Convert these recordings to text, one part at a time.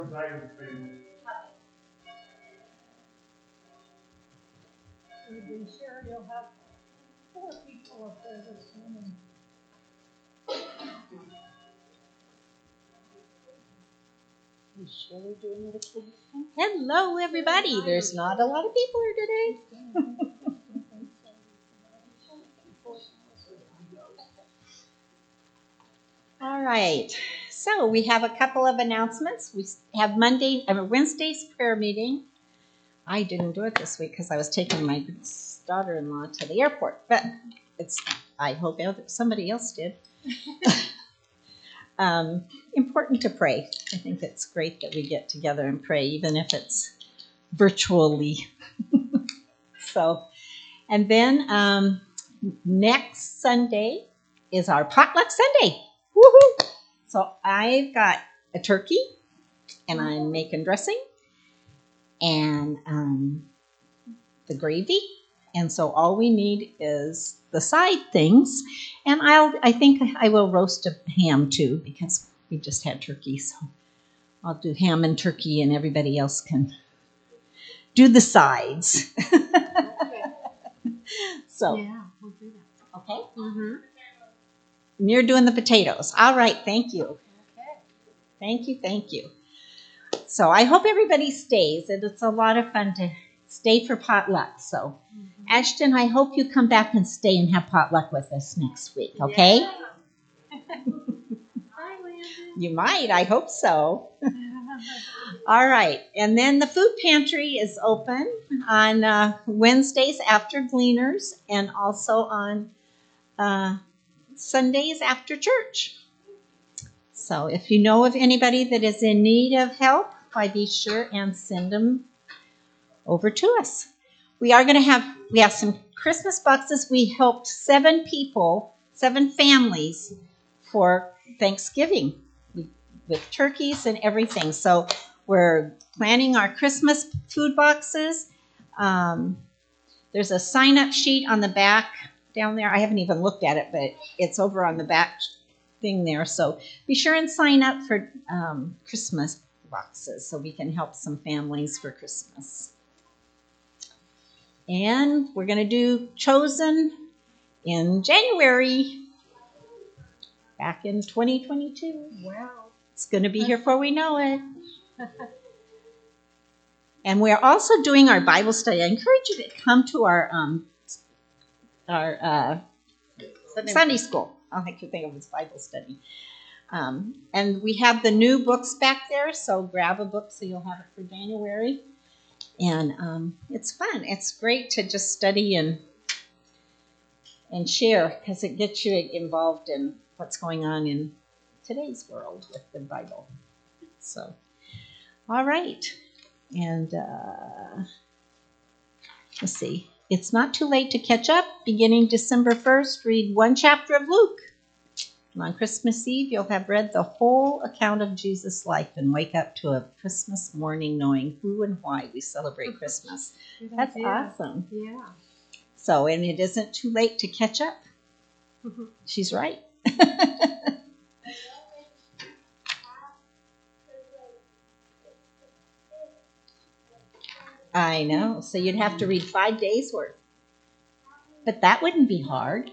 We've been sure you'll have 4 people up there this morning. Hello, everybody. There's not a lot of people here today. All right. So we have a couple of announcements. We have Wednesday's prayer meeting. I didn't do it this week because I was taking my daughter-in-law to the airport, but I hope somebody else did. Important to pray. I think it's great that we get together and pray, even if it's virtually. And then next Sunday is our potluck Sunday. Woohoo! So I've got a turkey, and I'm making dressing, and the gravy. And so all we need is the side things, and I think I will roast a ham too because we just had turkey. So I'll do ham and turkey, and everybody else can do the sides. So Yeah, we'll do that. okay. Mm-hmm. And you're doing the potatoes. All right. Thank you. Okay. Thank you. So I hope everybody stays. It's a lot of fun to stay for potluck. So Ashton, I hope you come back and stay and have potluck with us next week. Okay? Yeah. Hi, Landon. You might. I hope so. All right. And then the food pantry is open on Wednesdays after Gleaners and also on Sundays after church. So if you know of anybody that is in need of help, be sure and send them over to us. We have some Christmas boxes. We helped 7 families for Thanksgiving with turkeys and everything. So we're planning our Christmas food boxes. There's a sign-up sheet on the back down there. I haven't even looked at it, but it's over on the back thing there. So be sure and sign up for Christmas boxes so we can help some families for Christmas. And we're going to do Chosen in January, back in 2022. Wow. It's going to be here before we know it. And we're also doing our Bible study. I encourage you to come to our Sunday school. I like to think of it as Bible study. And we have the new books back there, so grab a book so you'll have it for January. And it's fun. It's great to just study and share because it gets you involved in what's going on in today's world with the Bible. So, all right. And let's see. It's not too late to catch up. Beginning December 1st, read 1 chapter of Luke. And on Christmas Eve, you'll have read the whole account of Jesus' life and wake up to a Christmas morning knowing who and why we celebrate Christmas. That's awesome. Yeah. So, and it isn't too late to catch up. She's right. I know. So you'd have to read 5 days worth. But that wouldn't be hard.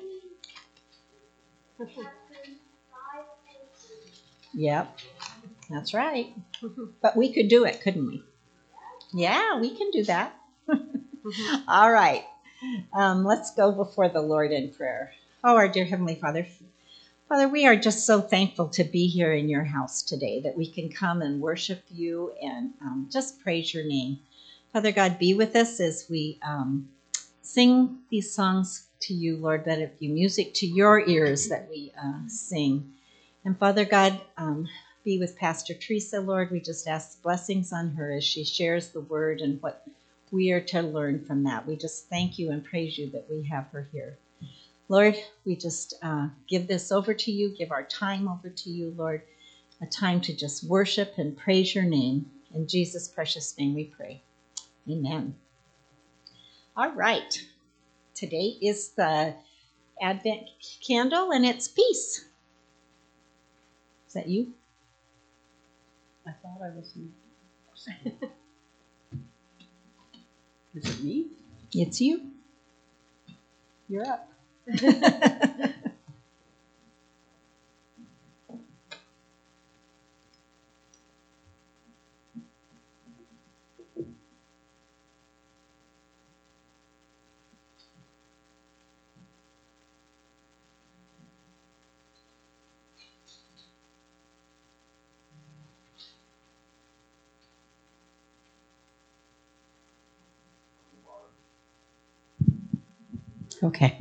Yep. That's right. But we could do it, couldn't we? Yeah, we can do that. All right. Let's go before the Lord in prayer. Oh, our dear Heavenly Father. Father, we are just so thankful to be here in your house today, that we can come and worship you and just praise your name. Father God, be with us as we sing these songs to you, Lord. Let it be music to your ears that we sing. And Father God, be with Pastor Teresa, Lord. We just ask blessings on her as she shares the word and what we are to learn from that. We just thank you and praise you that we have her here. Lord, we just give this over to you, give our time over to you, Lord, a time to just worship and praise your name. In Jesus' precious name we pray. Amen. All right. Today is the Advent candle, and it's peace. Is that you? I thought I was me. Is it me? It's you. You're up. Okay.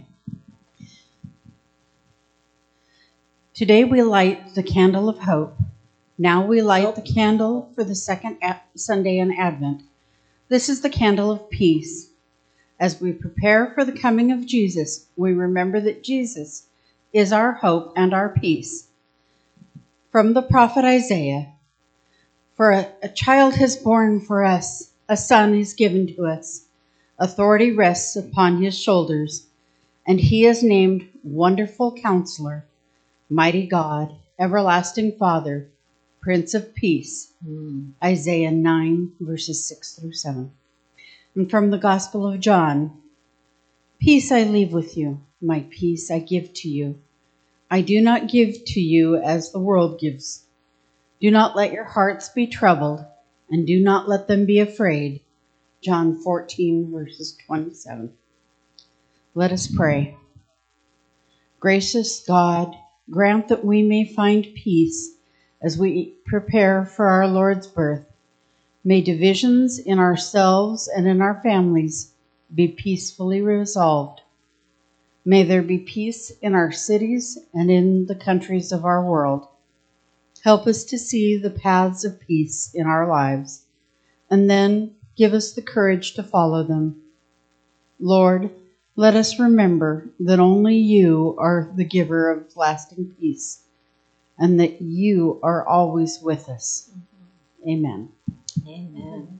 Today we light the candle of hope. Now we light the candle for the second Sunday in Advent. This is the candle of peace. As we prepare for the coming of Jesus, we remember that Jesus is our hope and our peace. From the prophet Isaiah, for a child has born for us, a son is given to us. Authority rests upon his shoulders, and he is named Wonderful Counselor, Mighty God, Everlasting Father, Prince of Peace. Isaiah 9, verses 6 through 7. And from the Gospel of John, peace I leave with you, my peace I give to you. I do not give to you as the world gives. Do not let your hearts be troubled, and do not let them be afraid. John 14, verses 27. Let us pray. Gracious God, grant that we may find peace as we prepare for our Lord's birth. May divisions in ourselves and in our families be peacefully resolved. May there be peace in our cities and in the countries of our world. Help us to see the paths of peace in our lives, and then give us the courage to follow them. Lord, let us remember that only you are the giver of lasting peace, and that you are always with us. Amen. Amen.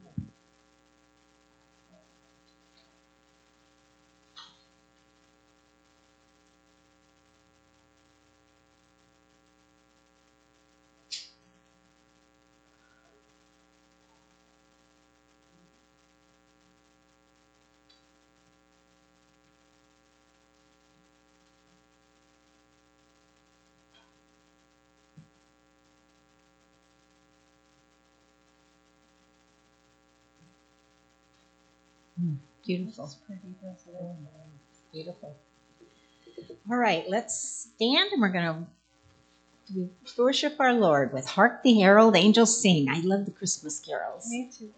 Beautiful. Beautiful. All right, let's stand and we're going to worship our Lord with Hark the Herald Angels Sing. I love the Christmas carols. Me too.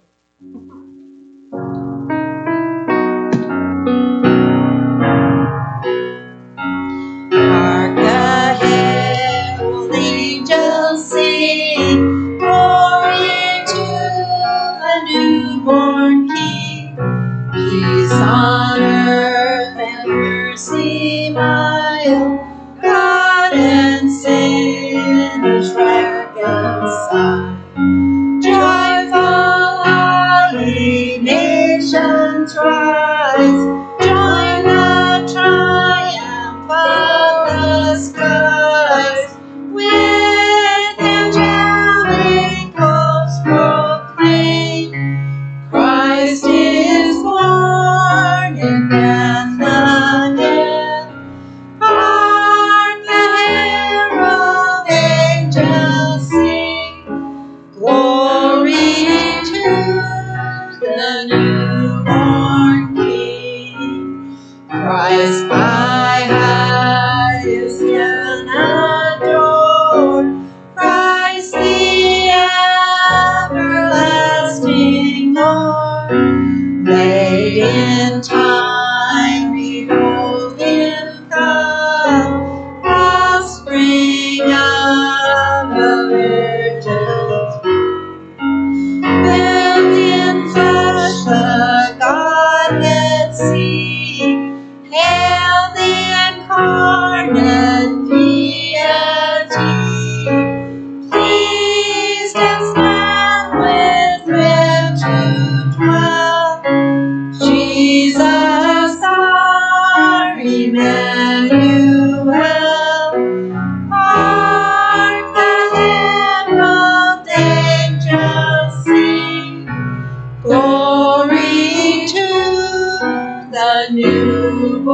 Hark the herald angels sing, glory to the newborn King. Peace on earth and mercy mild, God and sinners reconciled. Joyful, holy nations rise, join the triumph of the skies. With angelic hosts proclaim, Christ is born in Bethlehem.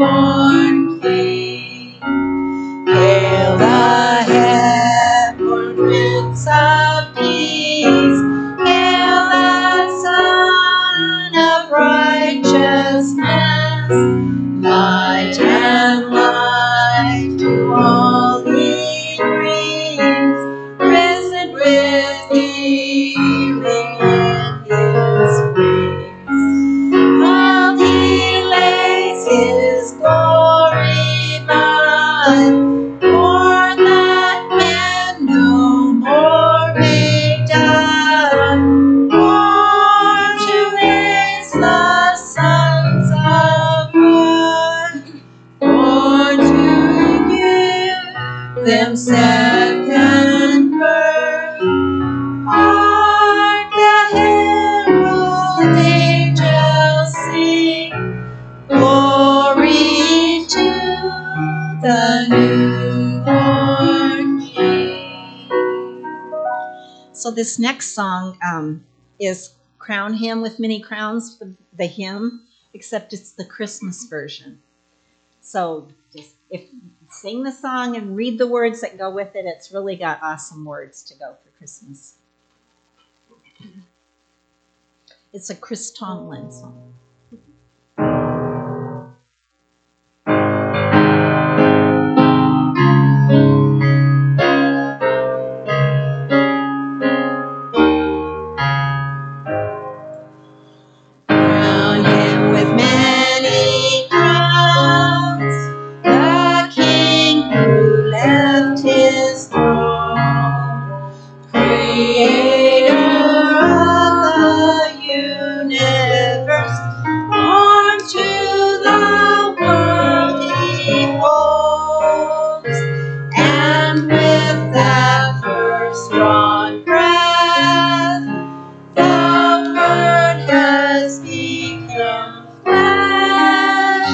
newborn King. Hail the heaven-born Prince of Peace. Hail the Son of Righteousness. Light and life to all he brings. Risen with healing in his wings. While he lays his glory by, born that man no more may die. Born to raise the sons of God. Born to give them second birth. Hark the herald angels sing, glory to the newborn King. So this next song is Crown Him with Many Crowns, the hymn, except it's the Christmas version. So just sing the song and read the words that go with it. It's really got awesome words to go for Christmas. It's a Chris Tomlin song. Crown him with many crowns, the King who left his throne, Creator of the universe, born to the world he holds, and with that first drawn breath, the Word has become flesh.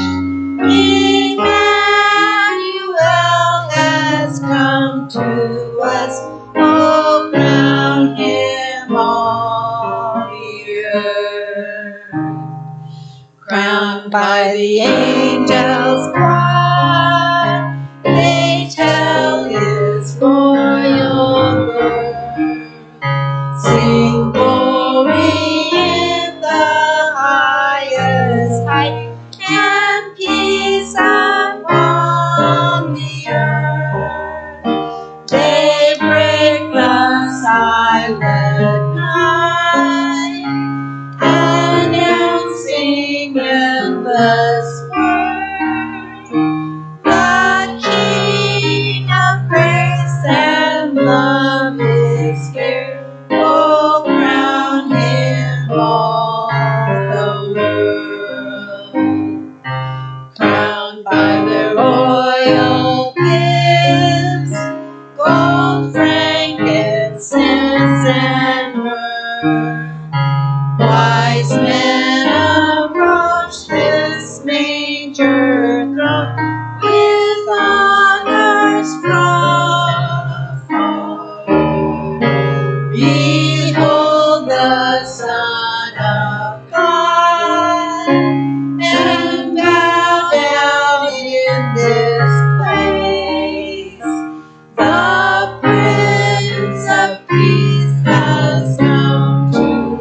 Emmanuel has come to us. Oh, crown him all the earth. Crowned by the angels' choir, they tell his royal birth. Sing glory in the highest height, and peace upon the earth. They break the silent night, announcing endless word. The King of grace and love is here. Oh, crown him all the world. Crowned by their royal gifts, gold, frankincense, and myrrh, wise men approach this manger throne with honors from afar. Behold the Son of God, and bow down in this place. The Prince of Peace has come to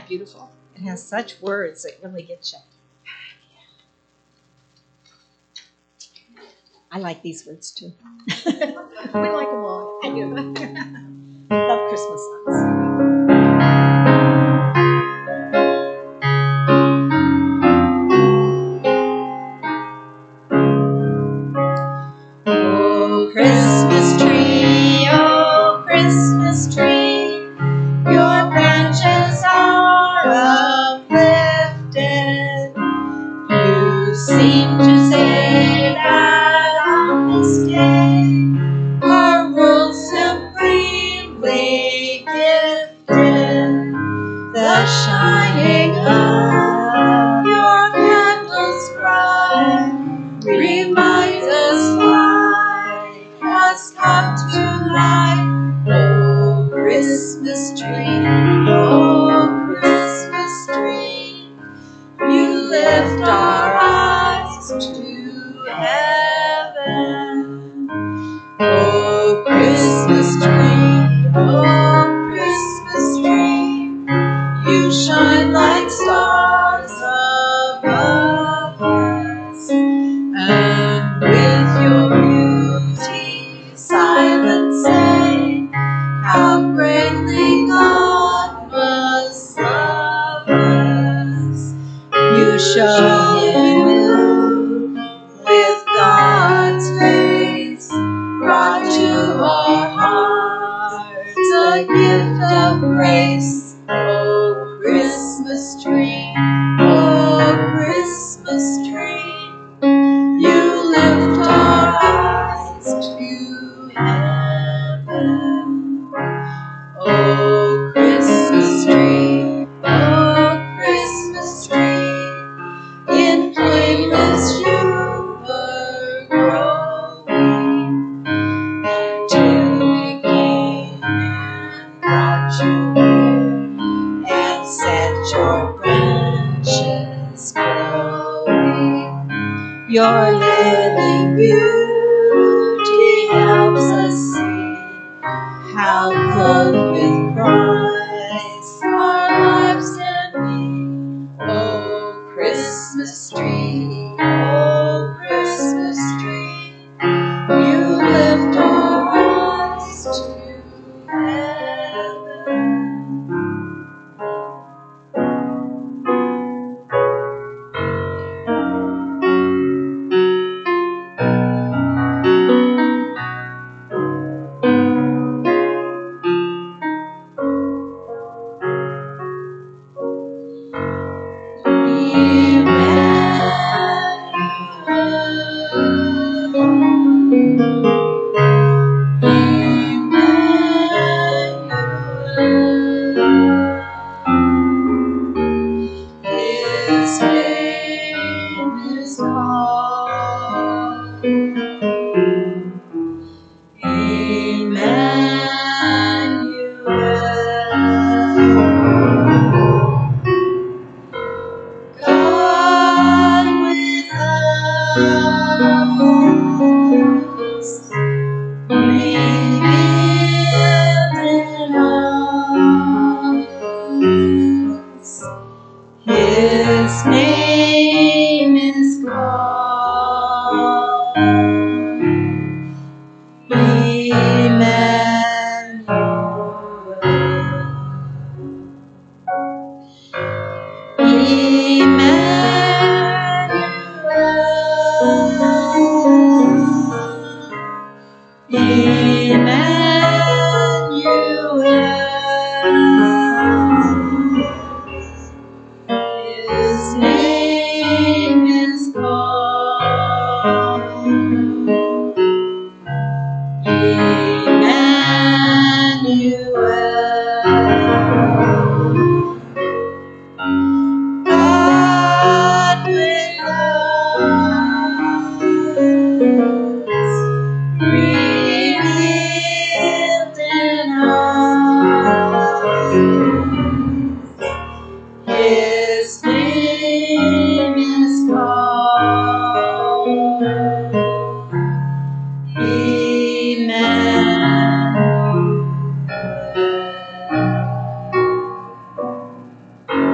beautiful? It has such words that really get you. I like these words too. We like them all. I do. Love Christmas songs. Oh, Christmas tree, your branches are uplifted. You seem to say that on this day, our world supremely gifted. The shining of your candles bright reminds us light has come to light. Oh, Christmas tree, oh, Christmas tree, you lift our eyes to heaven. Oh, Christmas tree, oh, Christmas tree, you shine like stars above us, and with your beauty silencing how greatly God must love us. You shone with God's grace, brought to our hearts a gift of grace. Oh, Christmas tree, oh, Christmas tree, you lift our eyes to heaven. Oh, Christmas tree, oh, Christmas tree, in plainness you were growing, till we came and brought you home and set your branches growing. Your living beauty helps us see how clothed with Christ our lives can be. Oh, Christmas tree, oh, Christmas tree, you lift our eyes to heaven. His name is called Emmanuel. God with us, revealed in us. His name is called His name is Emmanuel. God with us, revealed in us. His name is called Emmanuel.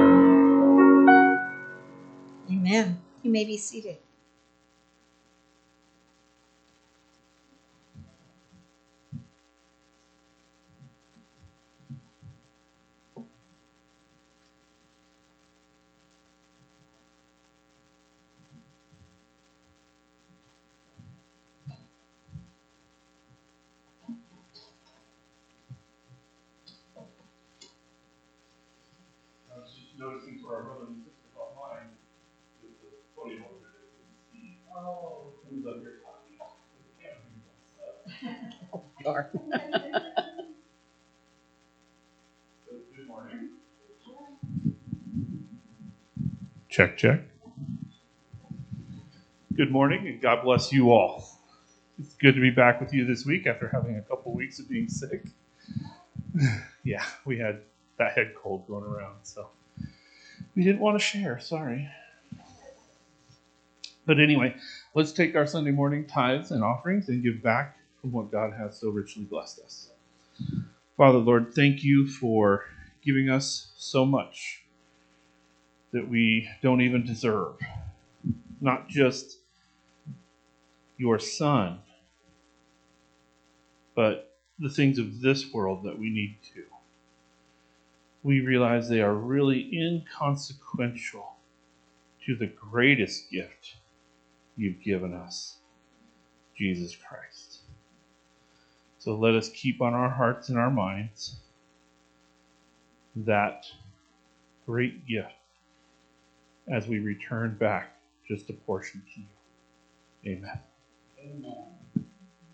car. Good morning. Check, check. Good morning, and God bless you all. It's good to be back with you this week after having a couple weeks of being sick. Yeah, we had that head cold going around, so we didn't want to share. Sorry. But anyway, let's take our Sunday morning tithes and offerings and give back from what God has so richly blessed us. Father, Lord, thank you for giving us so much that we don't even deserve. Not just your Son, but the things of this world that we need to. We realize they are really inconsequential to the greatest gift you've given us, Jesus Christ. So let us keep on our hearts and our minds that great gift as we return back just a portion to you. Amen. Amen.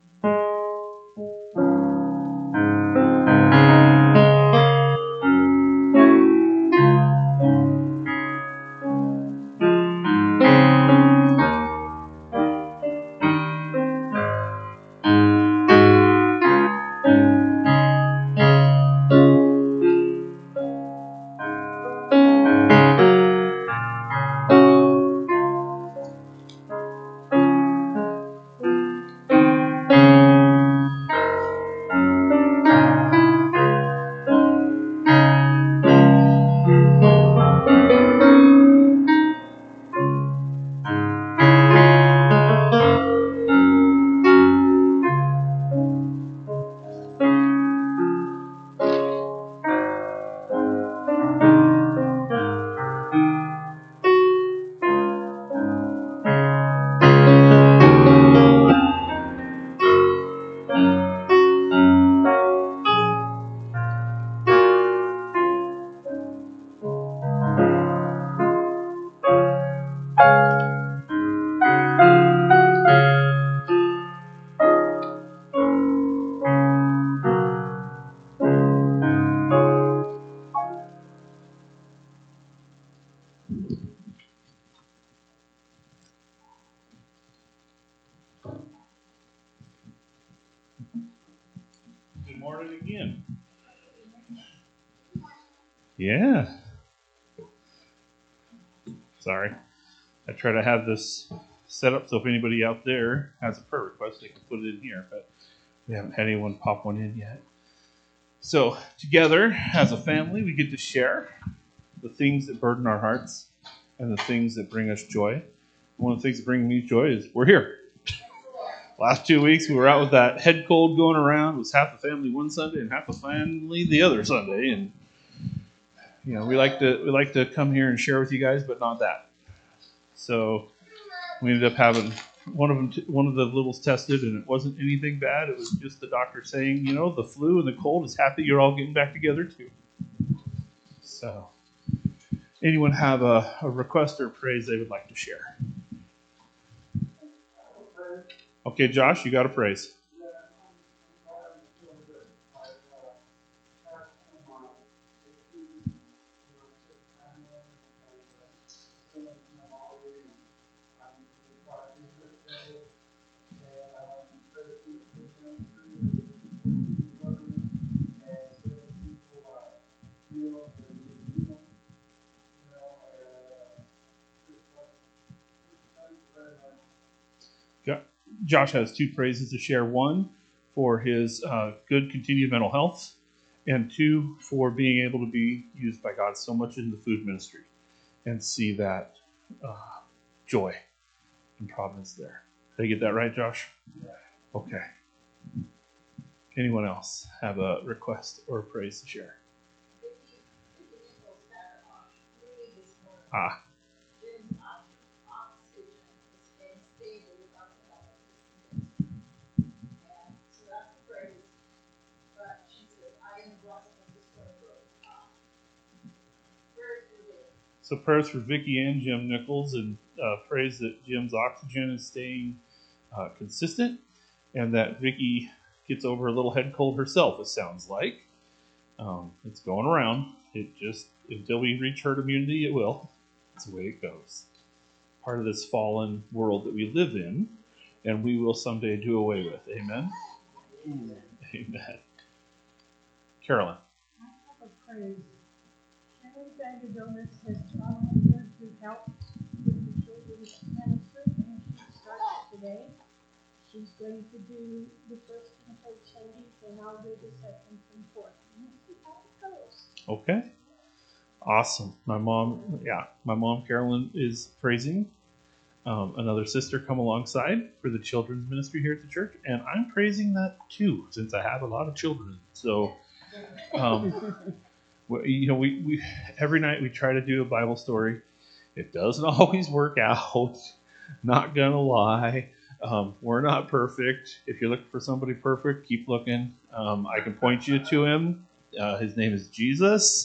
Good morning again. Yeah. Sorry. I try to have this set up so if anybody out there has a prayer request, they can put it in here, but we haven't had anyone pop one in yet. So together, as a family, we get to share the things that burden our hearts and the things that bring us joy. One of the things that bring me joy is we're here. Last 2 weeks, we were out with that head cold going around. It was half the family one Sunday and half the family the other Sunday. And you know, we like to come here and share with you guys, but not that. So we ended up having one of the littles tested, and it wasn't anything bad. It was just the doctor saying, you know, the flu and the cold is happy you're all getting back together too. So, anyone have a request or praise they would like to share? Okay, Josh, you got a praise. Josh has two praises to share. One, for his good continued mental health, and two, for being able to be used by God so much in the food ministry and see that joy and providence there. Did I get that right, Josh? Okay. Anyone else have a request or a praise to share? Ah. So prayers for Vicki and Jim Nichols, and praise that Jim's oxygen is staying consistent, and that Vicki gets over a little head cold herself, it sounds like. It's going around. It just, until we reach herd immunity, it will. That's the way it goes. Part of this fallen world that we live in, and we will someday do away with. Amen? Amen. Amen. Carolyn. I have a praise. Sherry Vagadonis has volunteered to help with the children's ministry, and she starts today. She's going to do the first and third Sundays, and I'll do the second and fourth. And we'll see how it goes. Okay. Awesome. My mom, Carolyn, is praising. Another sister come alongside for the children's ministry here at the church, and I'm praising that too, since I have a lot of children. So, we every night we try to do a Bible story. It doesn't always work out. Not gonna lie. We're not perfect. If you're looking for somebody perfect, keep looking. I can point you to him. His name is Jesus.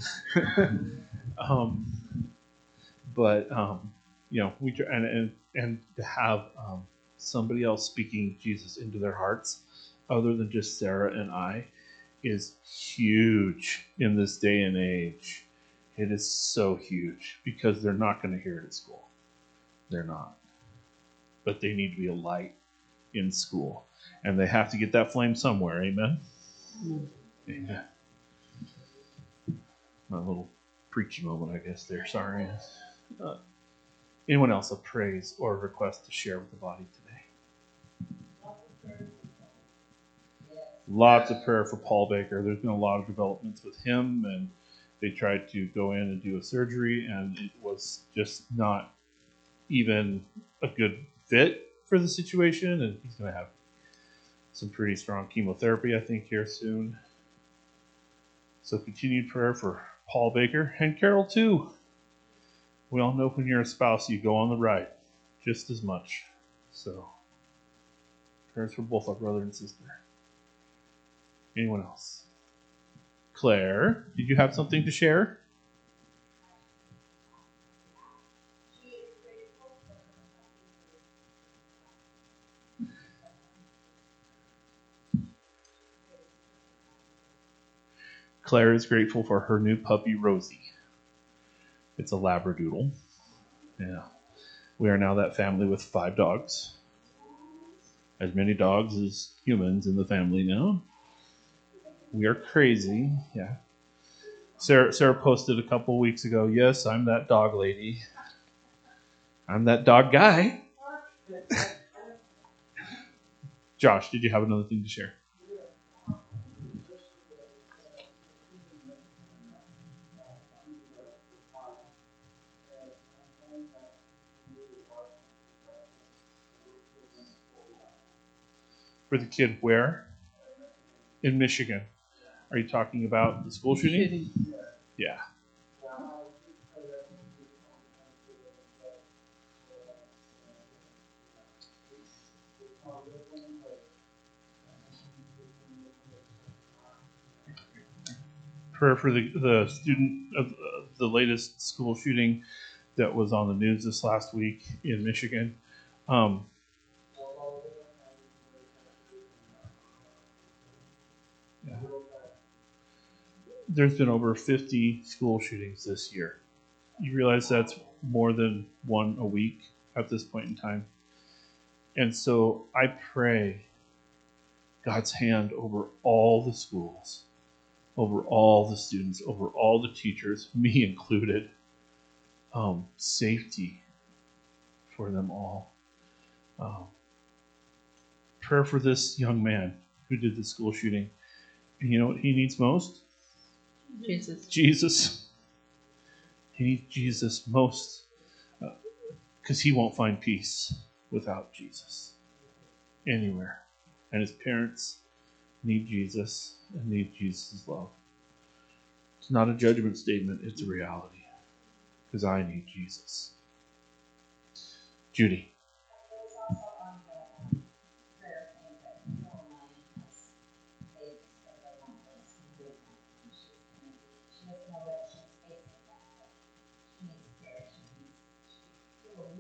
We try, and to have somebody else speaking Jesus into their hearts, other than just Sarah and I, is huge in this day and age. It is so huge because they're not going to hear it at school. They're not. But they need to be a light in school. And they have to get that flame somewhere. Amen? Amen. My little preachy moment, I guess, there. Sorry. Anyone else a praise or a request to share with the body today? Lots of prayer for Paul Baker. There's been a lot of developments with him, and they tried to go in and do a surgery, and it was just not even a good fit for the situation, and he's going to have some pretty strong chemotherapy, I think, here soon. So continued prayer for Paul Baker and Carol, too. We all know when you're a spouse, you go on the right just as much. So prayers for both our brother and sister. Anyone else? Claire, did you have something to share? Claire is grateful for her new puppy, Rosie. It's a Labradoodle. Yeah. We are now that family with 5 dogs. As many dogs as humans in the family now. We are crazy. Yeah. Sarah posted a couple weeks ago, yes, I'm that dog lady. I'm that dog guy. Josh, did you have another thing to share? For the kid where? In Michigan. Are you talking about the school shooting? Yeah. Prayer for the student of the latest school shooting that was on the news this last week in Michigan. Yeah. There's been over 50 school shootings this year. You realize that's more than one a week at this point in time. And so I pray God's hand over all the schools, over all the students, over all the teachers, me included. Safety for them all. Prayer for this young man who did the school shooting. And you know what he needs most? Jesus. He needs Jesus most because he won't find peace without Jesus anywhere. And his parents need Jesus and need Jesus' love. It's not a judgment statement, it's a reality. Because I need Jesus. Judy.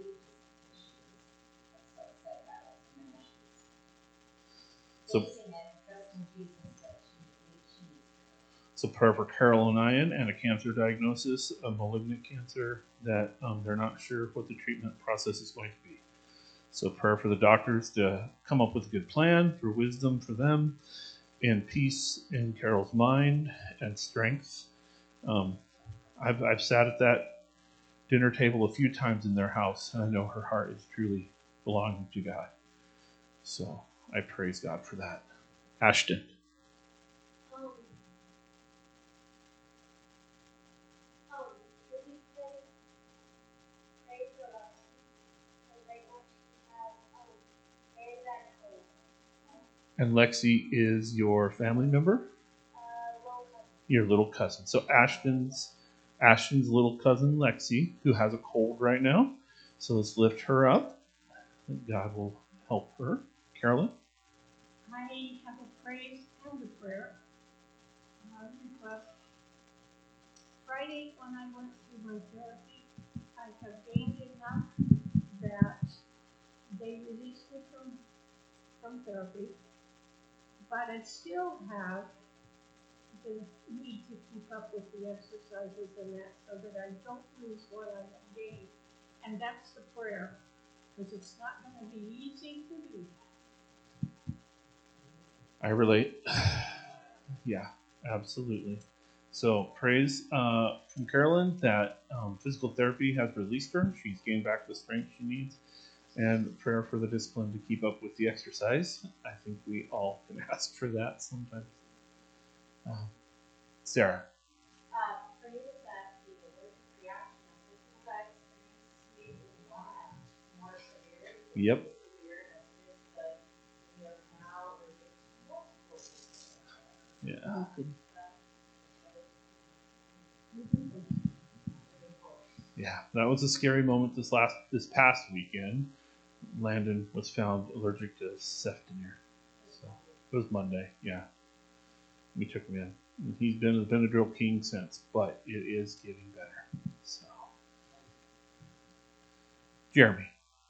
So So prayer for Carol and Ian and a cancer diagnosis, a malignant cancer that they're not sure what the treatment process is going to be. So prayer for the doctors to come up with a good plan, for wisdom for them, and peace in Carol's mind and strength. I've sat at that dinner table a few times in their house, and I know her heart is truly belonging to God. So I praise God for that. Ashton. And Lexi is your family member? Your little cousin. So Ashton's little cousin Lexi, who has a cold right now. So let's lift her up. God will help her. Carolyn? I have a praise and a prayer. Request. Friday, when I went through my therapy, I have gained enough that they released me from therapy, but I still have the need to keep up with the exercises and that so that I don't lose what I have gained. And that's the prayer, because it's not going to be easy to do. I relate. Yeah, absolutely. So praise from Carolyn that physical therapy has released her. She's gained back the strength she needs. And prayer for the discipline to keep up with the exercise. I think we all can ask for that sometimes. Sarah. Praise that the allergic reaction of physical vaccines is more severe. Yep. Yeah. Yeah, that was a scary moment this past weekend. Landon was found allergic to ceftonir. So it was Monday, yeah. We took him in. He's been a Benadryl king since, but it is getting better. So Jeremy.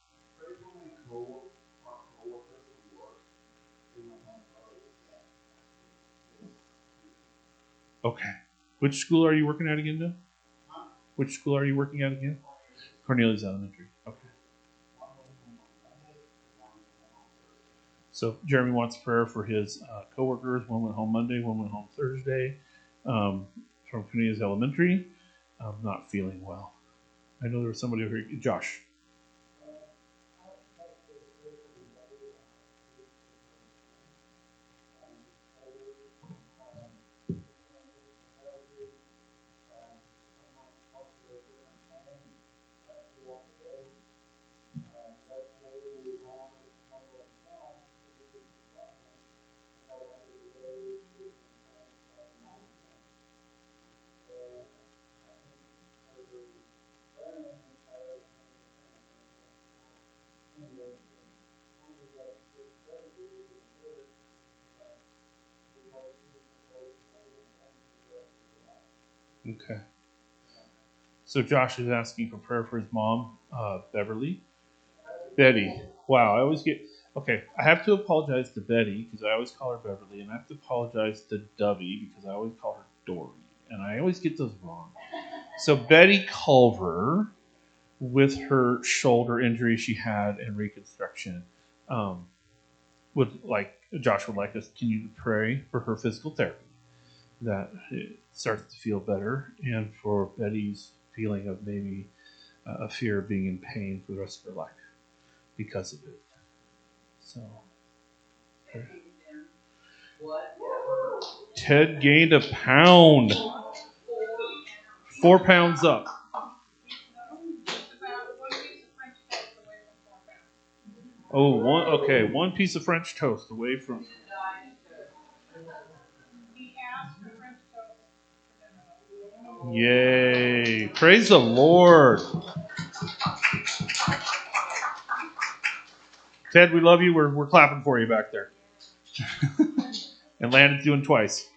Okay. Which school are you working at again, Bill? Which school are you working at again? Cornelius Elementary. Okay. So Jeremy wants prayer for his coworkers. One went home Monday, one went home Thursday, from Cornelius Elementary. Not feeling well. I know there was somebody over here. Josh. Okay. So Josh is asking for prayer for his mom, Beverly. Betty. Wow, I always get... Okay, I have to apologize to Betty because I always call her Beverly, and I have to apologize to Dovey because I always call her Dory, and I always get those wrong. So Betty Culver, with her shoulder injury she had and reconstruction, Josh would like us to continue to pray for her physical therapy, that it starts to feel better, and for Betty's feeling of maybe a fear of being in pain for the rest of her life because of it. So, Ted gained a pound. 4 pounds up. Oh, one piece of French toast away from. Yay! Praise the Lord. Ted, we love you. We're clapping for you back there. And Landon's doing twice.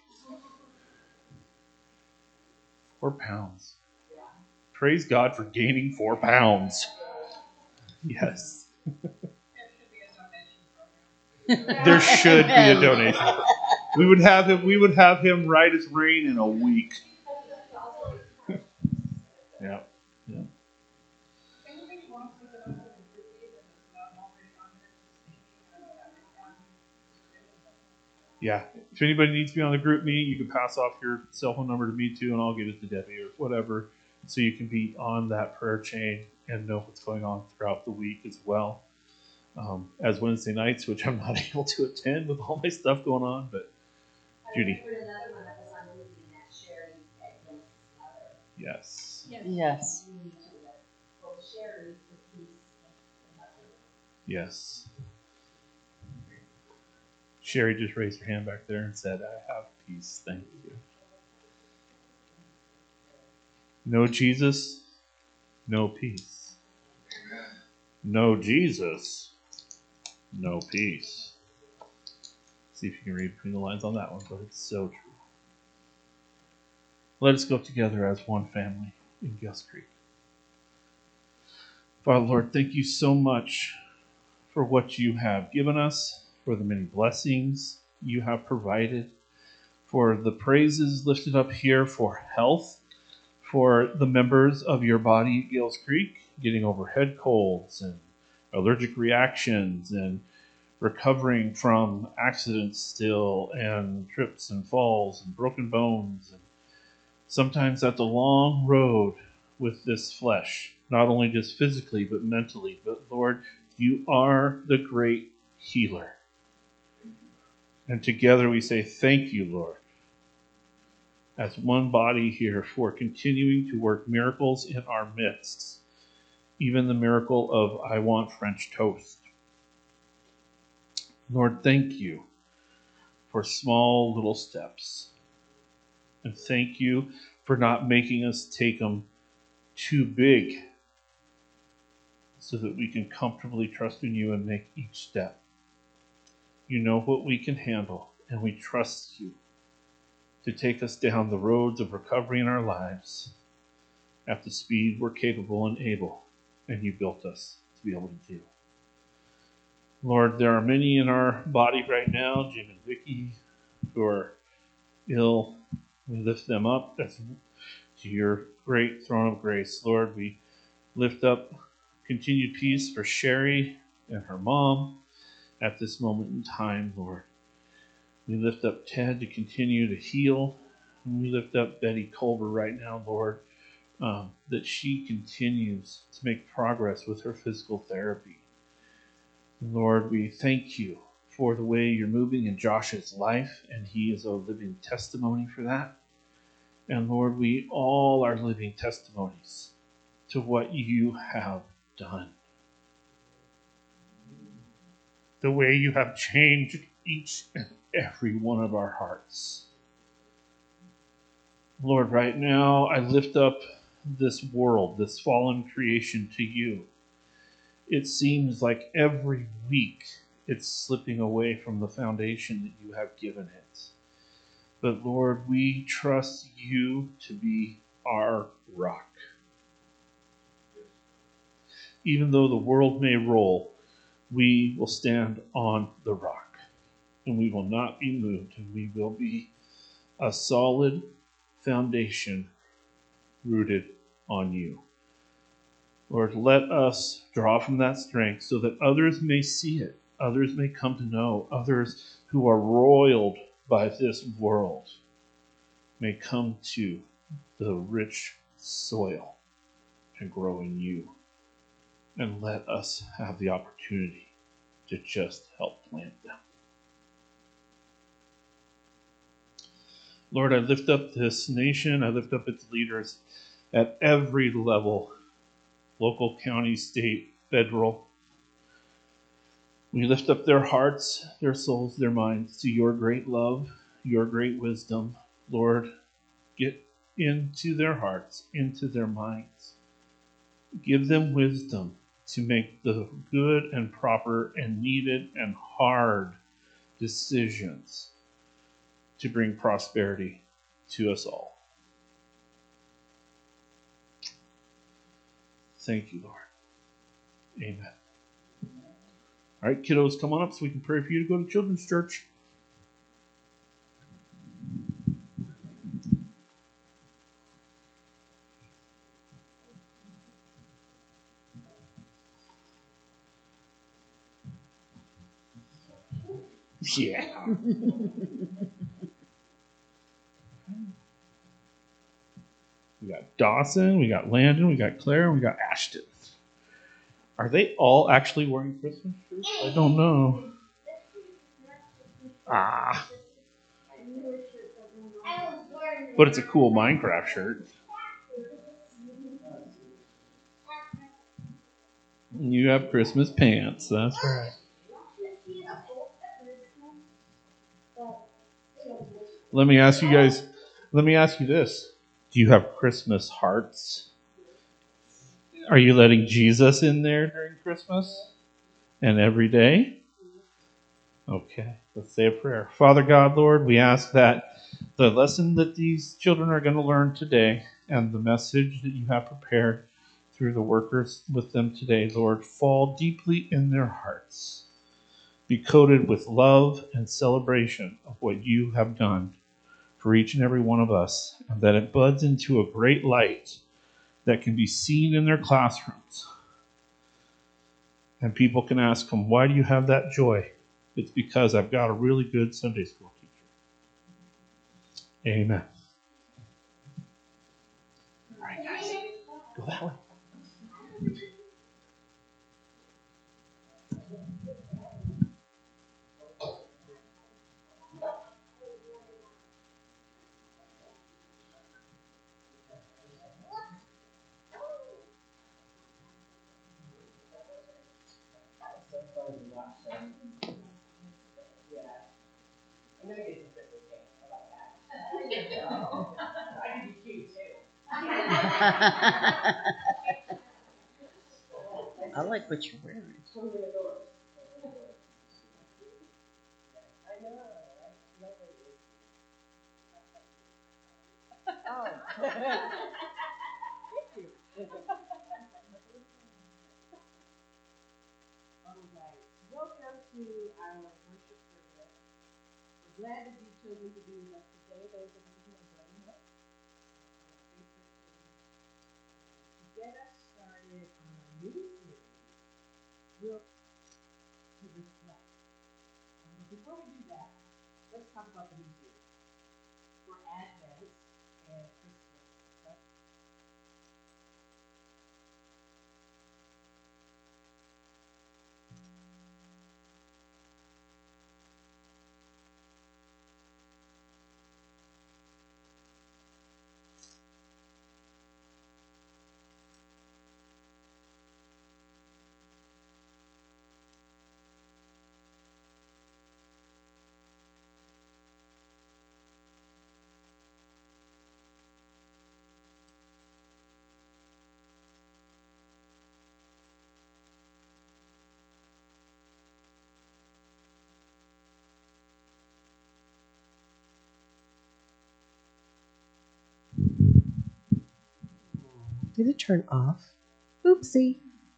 4 pounds. Praise God for gaining 4 pounds. Yes. There should be a donation. We would have him right as rain in a week. Yeah. Yeah. Yeah. If anybody needs to be on the group meeting, you can pass off your cell phone number to me too, and I'll give it to Debbie or whatever, so you can be on that prayer chain and know what's going on throughout the week as well. As Wednesday nights, which I'm not able to attend with all my stuff going on, but Judy. Yes. Yes. Yes. Sherry just raised her hand back there and said, I have peace. Thank you. No Jesus, no peace. No Jesus, no peace. See if you can read between the lines on that one, but it's so true. Let us go together as one family in Gills Creek. Father, Lord, thank you so much for what you have given us, for the many blessings you have provided, for the praises lifted up here for health, for the members of your body at Gills Creek getting over head colds and allergic reactions and recovering from accidents still and trips and falls and broken bones. And sometimes that's a long road with this flesh, not only just physically but mentally. But Lord, you are the great healer. And together we say thank you, Lord, as one body here for continuing to work miracles in our midst. Even the miracle of I want French toast. Lord, thank you for small little steps. And thank you for not making us take them too big so that we can comfortably trust in you and make each step. You know what we can handle, and we trust you to take us down the roads of recovery in our lives at the speed we're capable and able, and you built us to be able to do. Lord, there are many in our body right now, Jim and Vicky, who are ill. We lift them up to your great throne of grace. Lord, we lift up continued peace for Sherry and her mom at this moment in time, Lord. We lift up Ted to continue to heal. And we lift up Betty Culver right now, Lord, that she continues to make progress with her physical therapy. Lord, we thank you for the way you're moving in Josh's life, and he is a living testimony for that. And Lord, we all are living testimonies to what you have done. The way you have changed each and every one of our hearts. Lord, right now I lift up this world, this fallen creation to you. It seems like every week it's slipping away from the foundation that you have given it. But Lord, we trust you to be our rock. Even though the world may roll, we will stand on the rock, and we will not be moved, and we will be a solid foundation rooted on you. Lord, let us draw from that strength so that others may see it, others may come to know, others who are roiled by this world may come to the rich soil and grow in you. And let us have the opportunity to just help plant them. Lord, I lift up this nation. I lift up its leaders at every level, local, county, state, federal. We lift up their hearts, their souls, their minds to your great love, your great wisdom. Lord, get into their hearts, into their minds. Give them wisdom to make the good and proper and needed and hard decisions to bring prosperity to us all. Thank you, Lord. Amen. All right, kiddos, come on up so we can pray for you to go to children's church. Yeah. We got Dawson, we got Landon, we got Claire, and we got Ashton. Are they all actually wearing Christmas shirts? I don't know. Ah. But it's a cool Minecraft shirt. You have Christmas pants, that's right. Let me ask you this. Do you have Christmas hearts? Are you letting Jesus in there during Christmas and every day? Okay, let's say a prayer. Father God, Lord, we ask that the lesson that these children are going to learn today and the message that you have prepared through the workers with them today, Lord, fall deeply in their hearts. Be coated with love and celebration of what you have done for each and every one of us, and that it buds into a great light that can be seen in their classrooms. And people can ask them, why do you have that joy? It's because I've got a really good Sunday school teacher. Amen. All right, guys, go that way. I like what you're wearing. Welcome to our worship service. We're glad that you've chosen to be with us today. Those of you who are joining us to get us started on a new series, we'll to reflect. But before we do that, let's talk about the new series. For Advent and Christmas. Right? Did it turn off? Oopsie.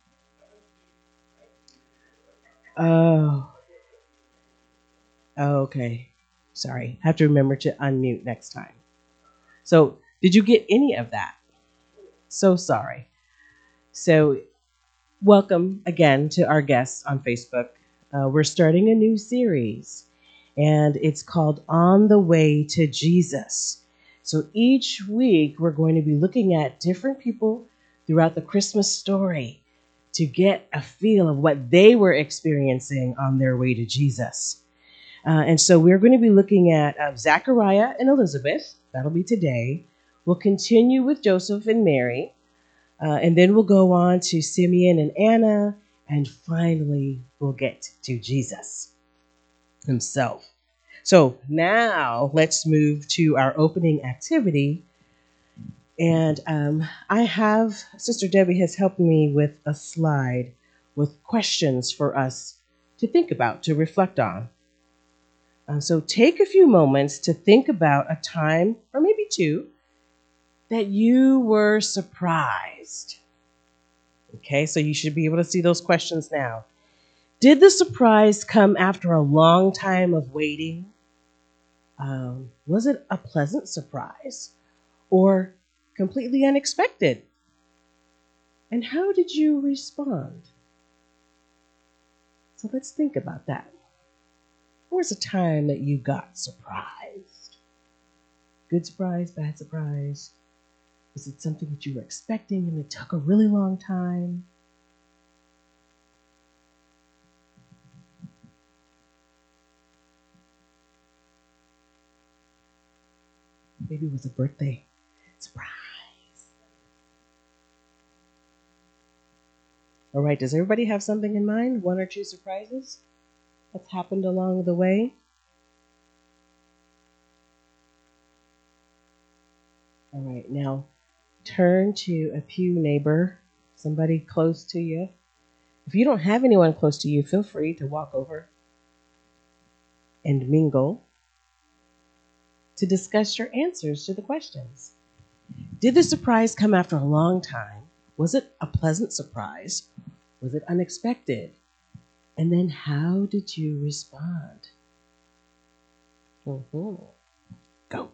Oh. Oh, okay. Sorry. I have to remember to unmute next time. So, did you get any of that? So sorry. So, welcome again to our guests on Facebook. We're starting a new series, and it's called On the Way to Jesus. So, each week we're going to be looking at different people throughout the Christmas story to get a feel of what they were experiencing on their way to Jesus. And so we're going to be looking at Zachariah and Elizabeth. That'll be today. We'll continue with Joseph and Mary. And then we'll go on to Simeon and Anna. And finally, we'll get to Jesus himself. So now let's move to our opening activity. And Sister Debbie has helped me with a slide with questions for us to think about, to reflect on. So take a few moments to think about a time, or maybe two, that you were surprised. Okay, so you should be able to see those questions now. Did the surprise come after a long time of waiting? Was it a pleasant surprise or completely unexpected? And how did you respond? So let's think about that. What was a time that you got surprised? Good surprise, bad surprise? Was it something that you were expecting and it took a really long time? Maybe it was a birthday surprise. All right, does everybody have something in mind? One or two surprises that's happened along the way? All right, now turn to a pew neighbor, somebody close to you. If you don't have anyone close to you, feel free to walk over and mingle to discuss your answers to the questions. Did the surprise come after a long time? Was it a pleasant surprise? Was it unexpected? And then how did you respond? Go.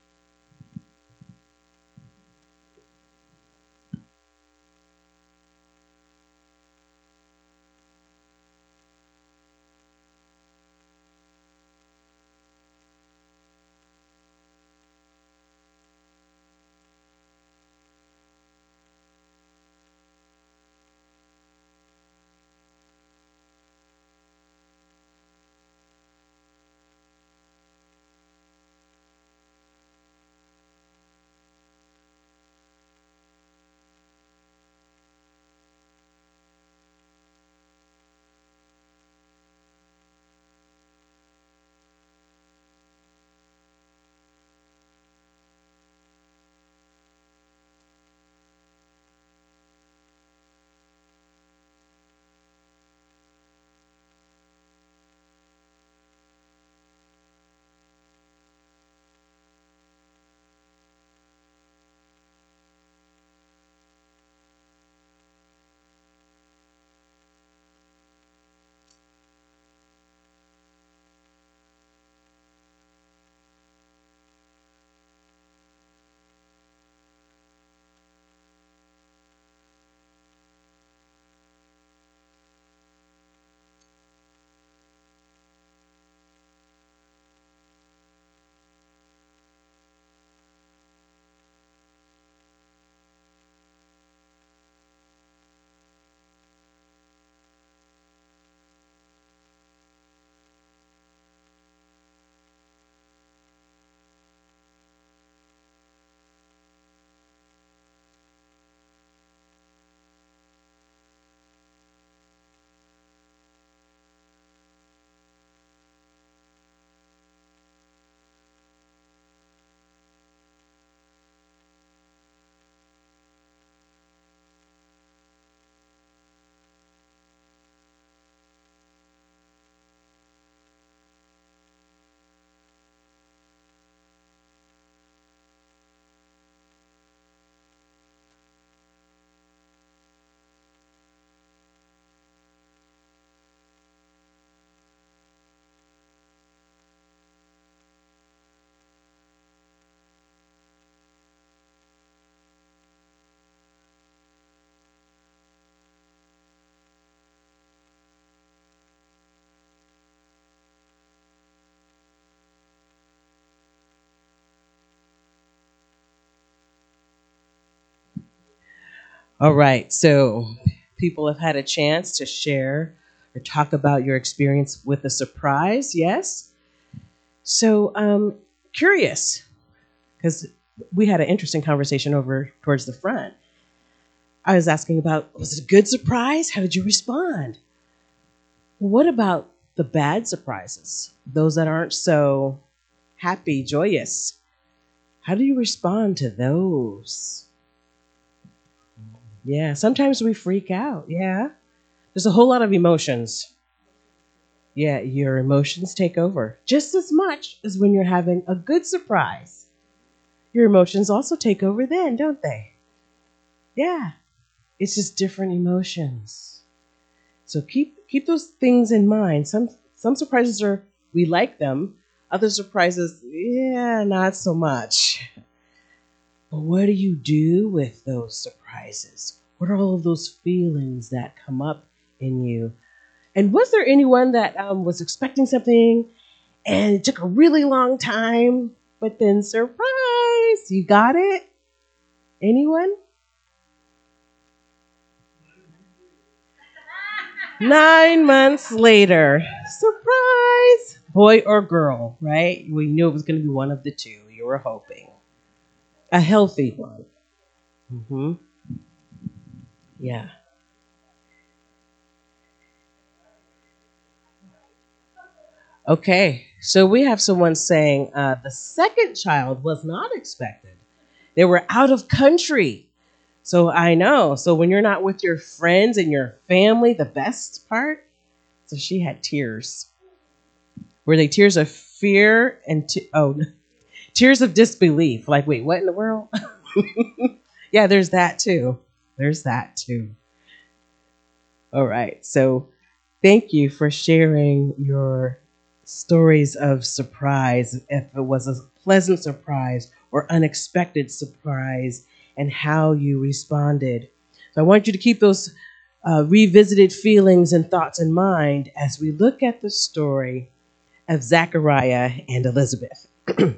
All right, so people have had a chance to share or talk about your experience with a surprise, yes? So, curious, because we had an interesting conversation over towards the front. I was asking about, was it a good surprise? How did you respond? What about the bad surprises? Those that aren't so happy, joyous. How do you respond to those? Yeah, sometimes we freak out. Yeah. There's a whole lot of emotions. Yeah, your emotions take over just as much as when you're having a good surprise. Your emotions also take over then, don't they? Yeah. It's just different emotions. So keep those things in mind. Some surprises are we like them. Other surprises, yeah, not so much. But what do you do with those surprises? What are all of those feelings that come up in you? And was there anyone that was expecting something And it took a really long time, but then surprise, you got it? Anyone? 9 months later, surprise, boy or girl, right? We knew it was going to be one of the two. You were hoping. A healthy one. Yeah. Okay, so we have someone saying the second child was not expected. They were out of country. So I know. So when you're not with your friends and your family, the best part, so she had tears. Were they tears of fear and tears of disbelief? Like, wait, what in the world? Yeah, there's that too. There's that too. All right. So thank you for sharing your stories of surprise, if it was a pleasant surprise or unexpected surprise, and how you responded. So I want you to keep those revisited feelings and thoughts in mind as we look at the story of Zachariah and Elizabeth.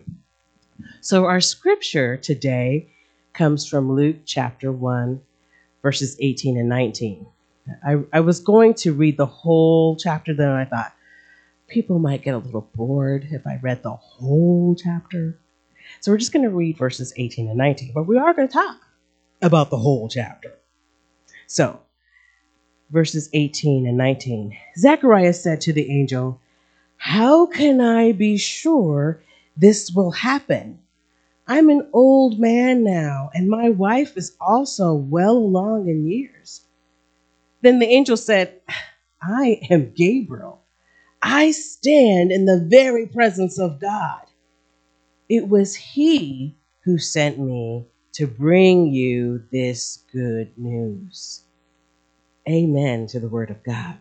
So our scripture today comes from Luke chapter 1, verses 18 and 19. I was going to read the whole chapter, then I thought people might get a little bored if I read the whole chapter. So we're just going to read verses 18 and 19, but we are going to talk about the whole chapter. So, verses 18 and 19. Zechariah said to the angel, "How can I be sure this will happen? I'm an old man now, and my wife is also well along in years." Then the angel said, "I am Gabriel. I stand in the very presence of God. It was he who sent me to bring you this good news." Amen to the word of God.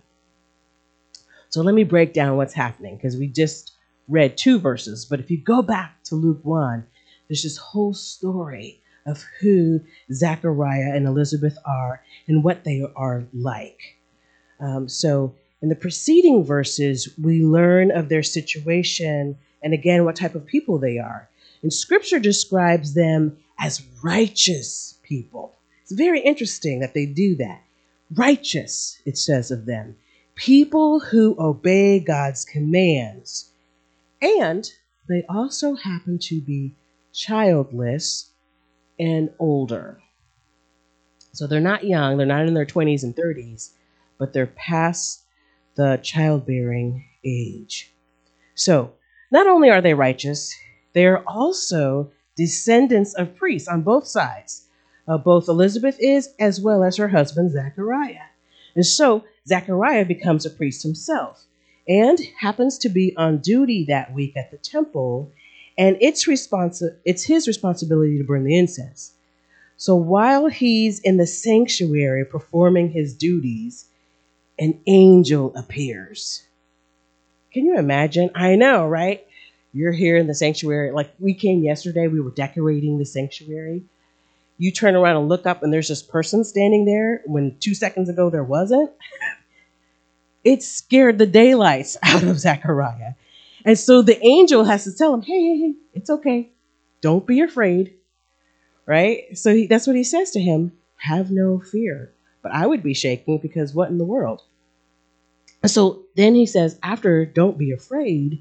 So let me break down what's happening, because we just read 2 verses. But if you go back to Luke 1, there's this whole story of who Zachariah and Elizabeth are and what they are like. So in the preceding verses, we learn of their situation and again, what type of people they are. And scripture describes them as righteous people. It's very interesting that they do that. Righteous, it says of them. People who obey God's commands. And they also happen to be childless and older. So they're not young, they're not in their 20s and 30s, but they're past the childbearing age. So not only are they righteous, they are also descendants of priests on both sides. Both Elizabeth is, as well as her husband, Zachariah. And so Zachariah becomes a priest himself and happens to be on duty that week at the temple, and it's his responsibility to burn the incense. So while he's in the sanctuary performing his duties, an angel appears. Can you imagine? I know, right? You're here in the sanctuary. Like we came yesterday, we were decorating the sanctuary. You turn around and look up and there's this person standing there when 2 seconds ago there wasn't. It scared the daylights out of Zachariah. And so the angel has to tell him, hey, it's okay. Don't be afraid. Right? So that's what he says to him. Have no fear. But I would be shaking because what in the world? So then he says, after don't be afraid,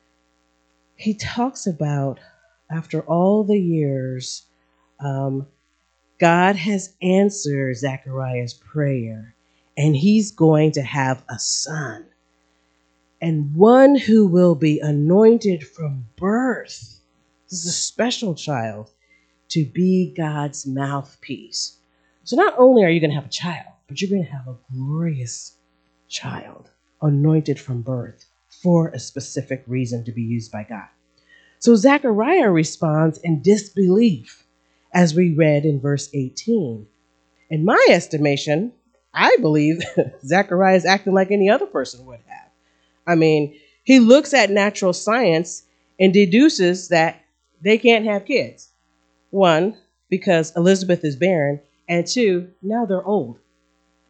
he talks about after all the years, God has answered Zachariah's prayer, and he's going to have a son, and one who will be anointed from birth. This is a special child to be God's mouthpiece. So not only are you going to have a child, but you're going to have a glorious child, anointed from birth for a specific reason to be used by God. So Zechariah responds in disbelief, as we read in verse 18. In my estimation, I believe Zechariah is acting like any other person would have. I mean, he looks at natural science and deduces that they can't have kids. 1, because Elizabeth is barren, and 2, now they're old.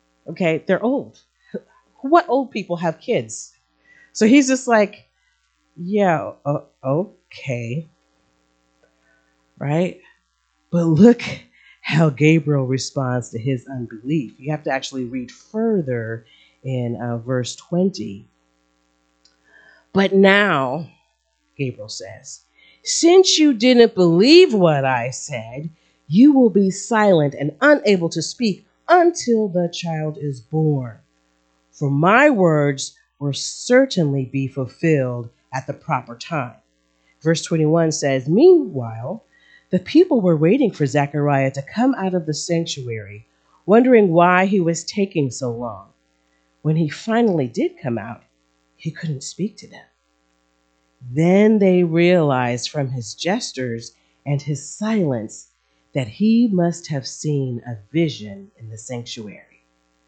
Okay, they're old. What old people have kids? So he's just like, yeah, okay, right? But look how Gabriel responds to his unbelief. You have to actually read further in verse 20. But now, Gabriel says, since you didn't believe what I said, you will be silent and unable to speak until the child is born. For my words will certainly be fulfilled at the proper time. Verse 21 says, meanwhile, the people were waiting for Zechariah to come out of the sanctuary, wondering why he was taking so long. When he finally did come out, he couldn't speak to them. Then they realized from his gestures and his silence that he must have seen a vision in the sanctuary.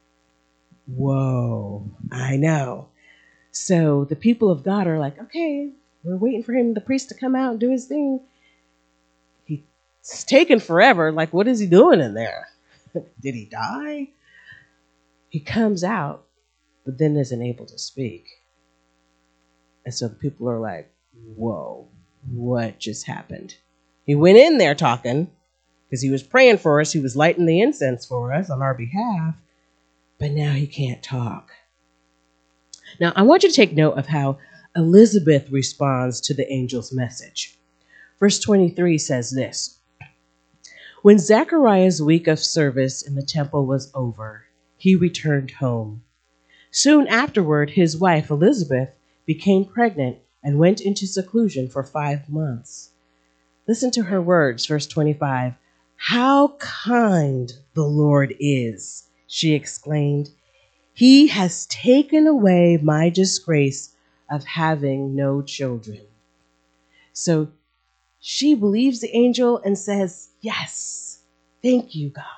Whoa, I know. So the people of God are like, okay, we're waiting for him, the priest, to come out and do his thing. He's taken forever. Like, what is he doing in there? Did he die? He comes out, but then isn't able to speak. And so the people are like, whoa, what just happened? He went in there talking because he was praying for us. He was lighting the incense for us on our behalf. But now he can't talk. Now, I want you to take note of how Elizabeth responds to the angel's message. Verse 23 says this: when Zechariah's week of service in the temple was over, he returned home. Soon afterward, his wife Elizabeth became pregnant and went into seclusion for 5 months. Listen to her words, verse 25. How kind the Lord is, she exclaimed. He has taken away my disgrace of having no children. So she believes the angel and says, yes, thank you, God.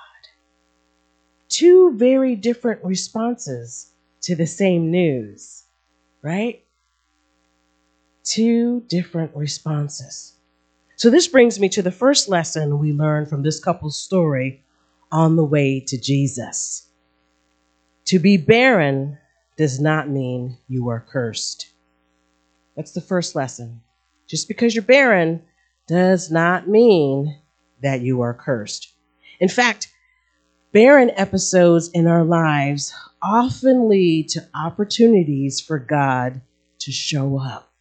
2 very different responses to the same news, right? 2 different responses. So this brings me to the first lesson we learn from this couple's story on the way to Jesus. To be barren does not mean you are cursed. That's the first lesson. Just because you're barren does not mean that you are cursed. In fact, barren episodes in our lives often lead to opportunities for God to show up.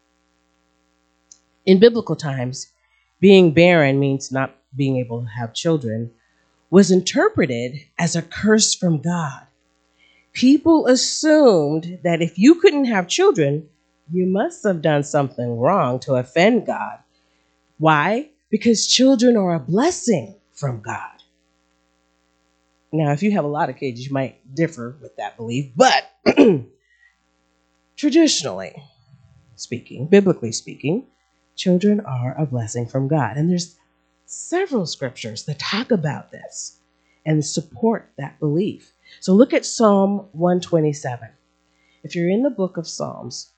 In biblical times, being barren means not being able to have children was interpreted as a curse from God. People assumed that if you couldn't have children, you must have done something wrong to offend God. Why? Because children are a blessing from God. Now, if you have a lot of kids, you might differ with that belief, but traditionally speaking, biblically speaking, children are a blessing from God. And there's several scriptures that talk about this and support that belief. So look at Psalm 127. If you're in the book of Psalms,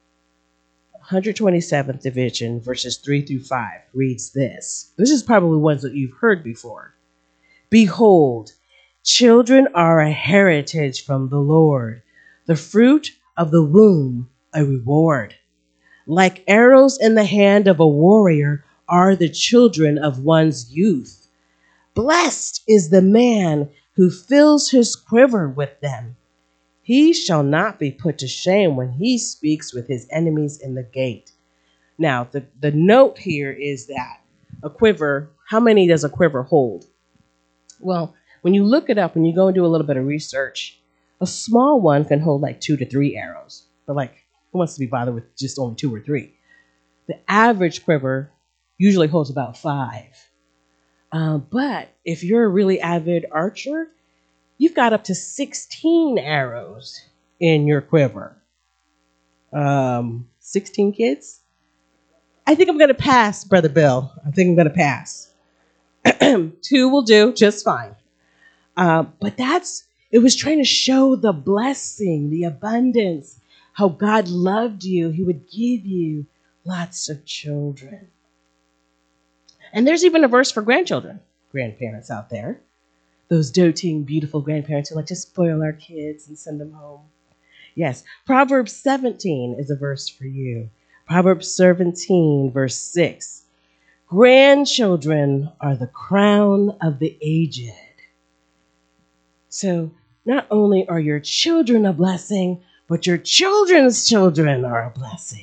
127th division, verses 3 through 5, reads this. This is probably ones that you've heard before. Behold, children are a heritage from the Lord, the fruit of the womb a reward. Like arrows in the hand of a warrior are the children of one's youth. Blessed is the man who fills his quiver with them. He shall not be put to shame when he speaks with his enemies in the gate. Now, the note here is that a quiver, how many does a quiver hold? Well, when you look it up and you go and do a little bit of research, a small one can hold like 2 to 3 arrows. But like, who wants to be bothered with just only 2 or 3? The average quiver usually holds about 5. But if you're a really avid archer, you've got up to 16 arrows in your quiver. 16 kids? I think I'm going to pass, Brother Bill. I think I'm going to pass. 2 will do just fine. But it was trying to show the blessing, the abundance, how God loved you. He would give you lots of children. And there's even a verse for grandparents out there. Those doting, beautiful grandparents who like to spoil our kids and send them home. Yes, Proverbs 17 is a verse for you. Proverbs 17, verse 6. Grandchildren are the crown of the aged. So not only are your children a blessing, but your children's children are a blessing.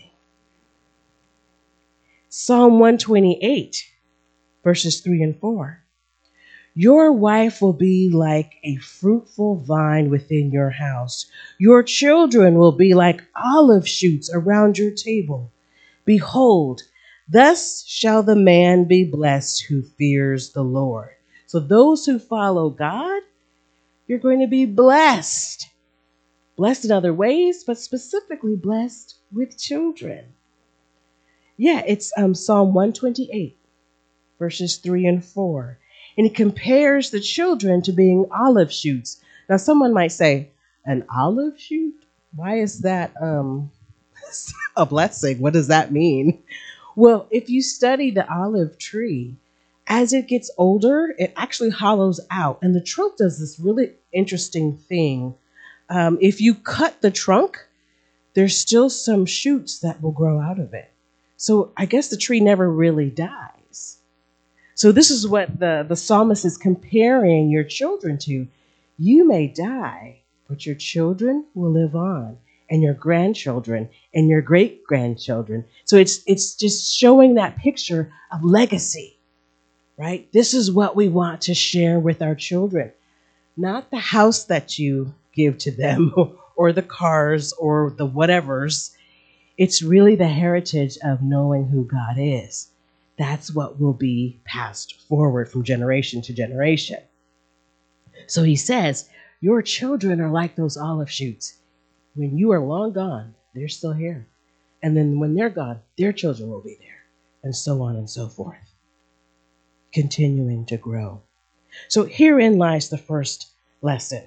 Psalm 128, verses 3 and 4. Your wife will be like a fruitful vine within your house. Your children will be like olive shoots around your table. Behold, thus shall the man be blessed who fears the Lord. So those who follow God, you're going to be blessed. Blessed in other ways, but specifically blessed with children. Yeah, it's Psalm 128, verses 3 and 4. And he compares the children to being olive shoots. Now, someone might say, an olive shoot? Why is that a blessing? What does that mean? Well, if you study the olive tree, as it gets older, it actually hollows out. And the trunk does this really interesting thing. If you cut the trunk, there's still some shoots that will grow out of it. So I guess the tree never really dies. So this is what the psalmist is comparing your children to. You may die, but your children will live on, and your grandchildren and your great-grandchildren. So it's just showing that picture of legacy, right? This is what we want to share with our children. Not the house that you give to them or the cars or the whatevers. It's really the heritage of knowing who God is. That's what will be passed forward from generation to generation. So he says, your children are like those olive shoots. When you are long gone, they're still here. And then when they're gone, their children will be there. And so on and so forth. Continuing to grow. So herein lies the first lesson.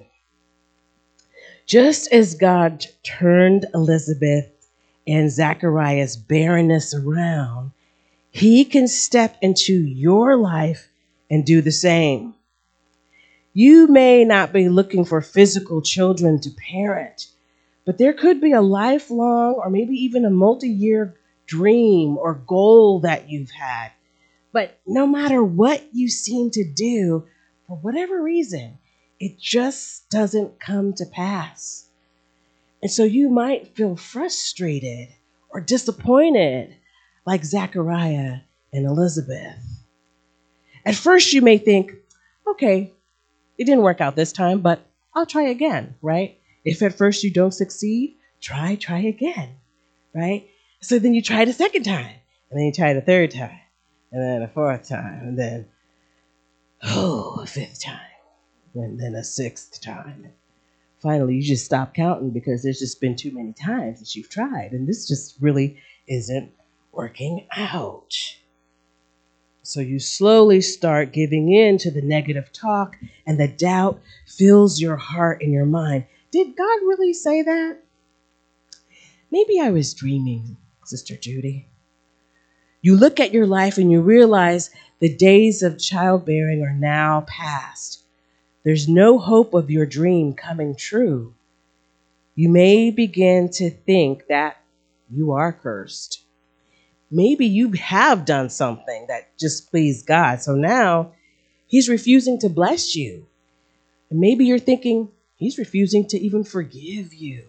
Just as God turned Elizabeth and Zachariah's barrenness around, he can step into your life and do the same. You may not be looking for physical children to parent, but there could be a lifelong or maybe even a multi-year dream or goal that you've had. But no matter what you seem to do, for whatever reason, it just doesn't come to pass. And so you might feel frustrated or disappointed like Zachariah and Elizabeth. At first you may think, okay, it didn't work out this time, but I'll try again, right? If at first you don't succeed, try again, right? So then you try it a second time, and then you try it a third time, and then a fourth time, and then, a fifth time, and then a sixth time. Finally, you just stop counting because there's just been too many times that you've tried, and this just really isn't working out. So you slowly start giving in to the negative talk, and the doubt fills your heart and your mind. Did God really say that? Maybe I was dreaming, Sister Judy. You look at your life and you realize the days of childbearing are now past. There's no hope of your dream coming true. You may begin to think that you are cursed. Maybe you have done something that just pleased God. So now he's refusing to bless you. And maybe you're thinking he's refusing to even forgive you.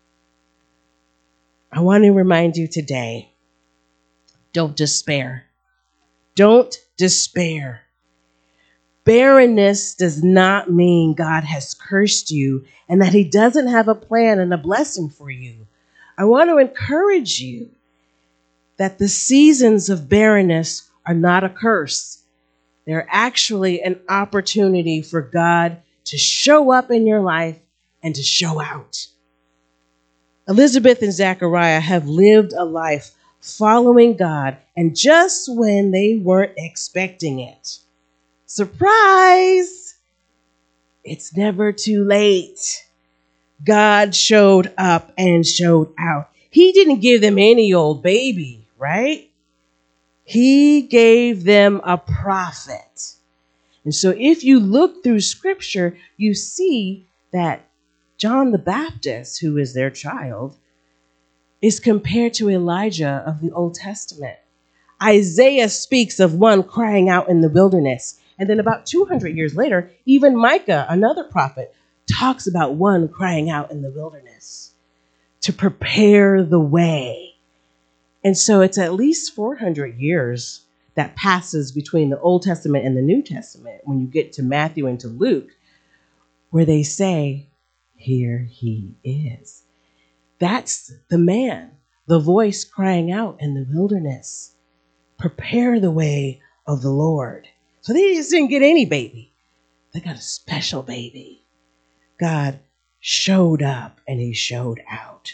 I want to remind you today, don't despair. Don't despair. Barrenness does not mean God has cursed you and that he doesn't have a plan and a blessing for you. I want to encourage you that the seasons of barrenness are not a curse. They're actually an opportunity for God to show up in your life and to show out. Elizabeth and Zachariah have lived a life following God, and just when they weren't expecting it. Surprise! It's never too late. God showed up and showed out. He didn't give them any old baby, right? He gave them a prophet. And so if you look through scripture, you see that John the Baptist, who is their child, is compared to Elijah of the Old Testament. Isaiah speaks of one crying out in the wilderness. And then about 200 years later, even Micah, another prophet, talks about one crying out in the wilderness to prepare the way. And so it's at least 400 years that passes between the Old Testament and the New Testament when you get to Matthew and to Luke, where they say, here he is. That's the man, the voice crying out in the wilderness. Prepare the way of the Lord. So they just didn't get any baby. They got a special baby. God showed up and he showed out.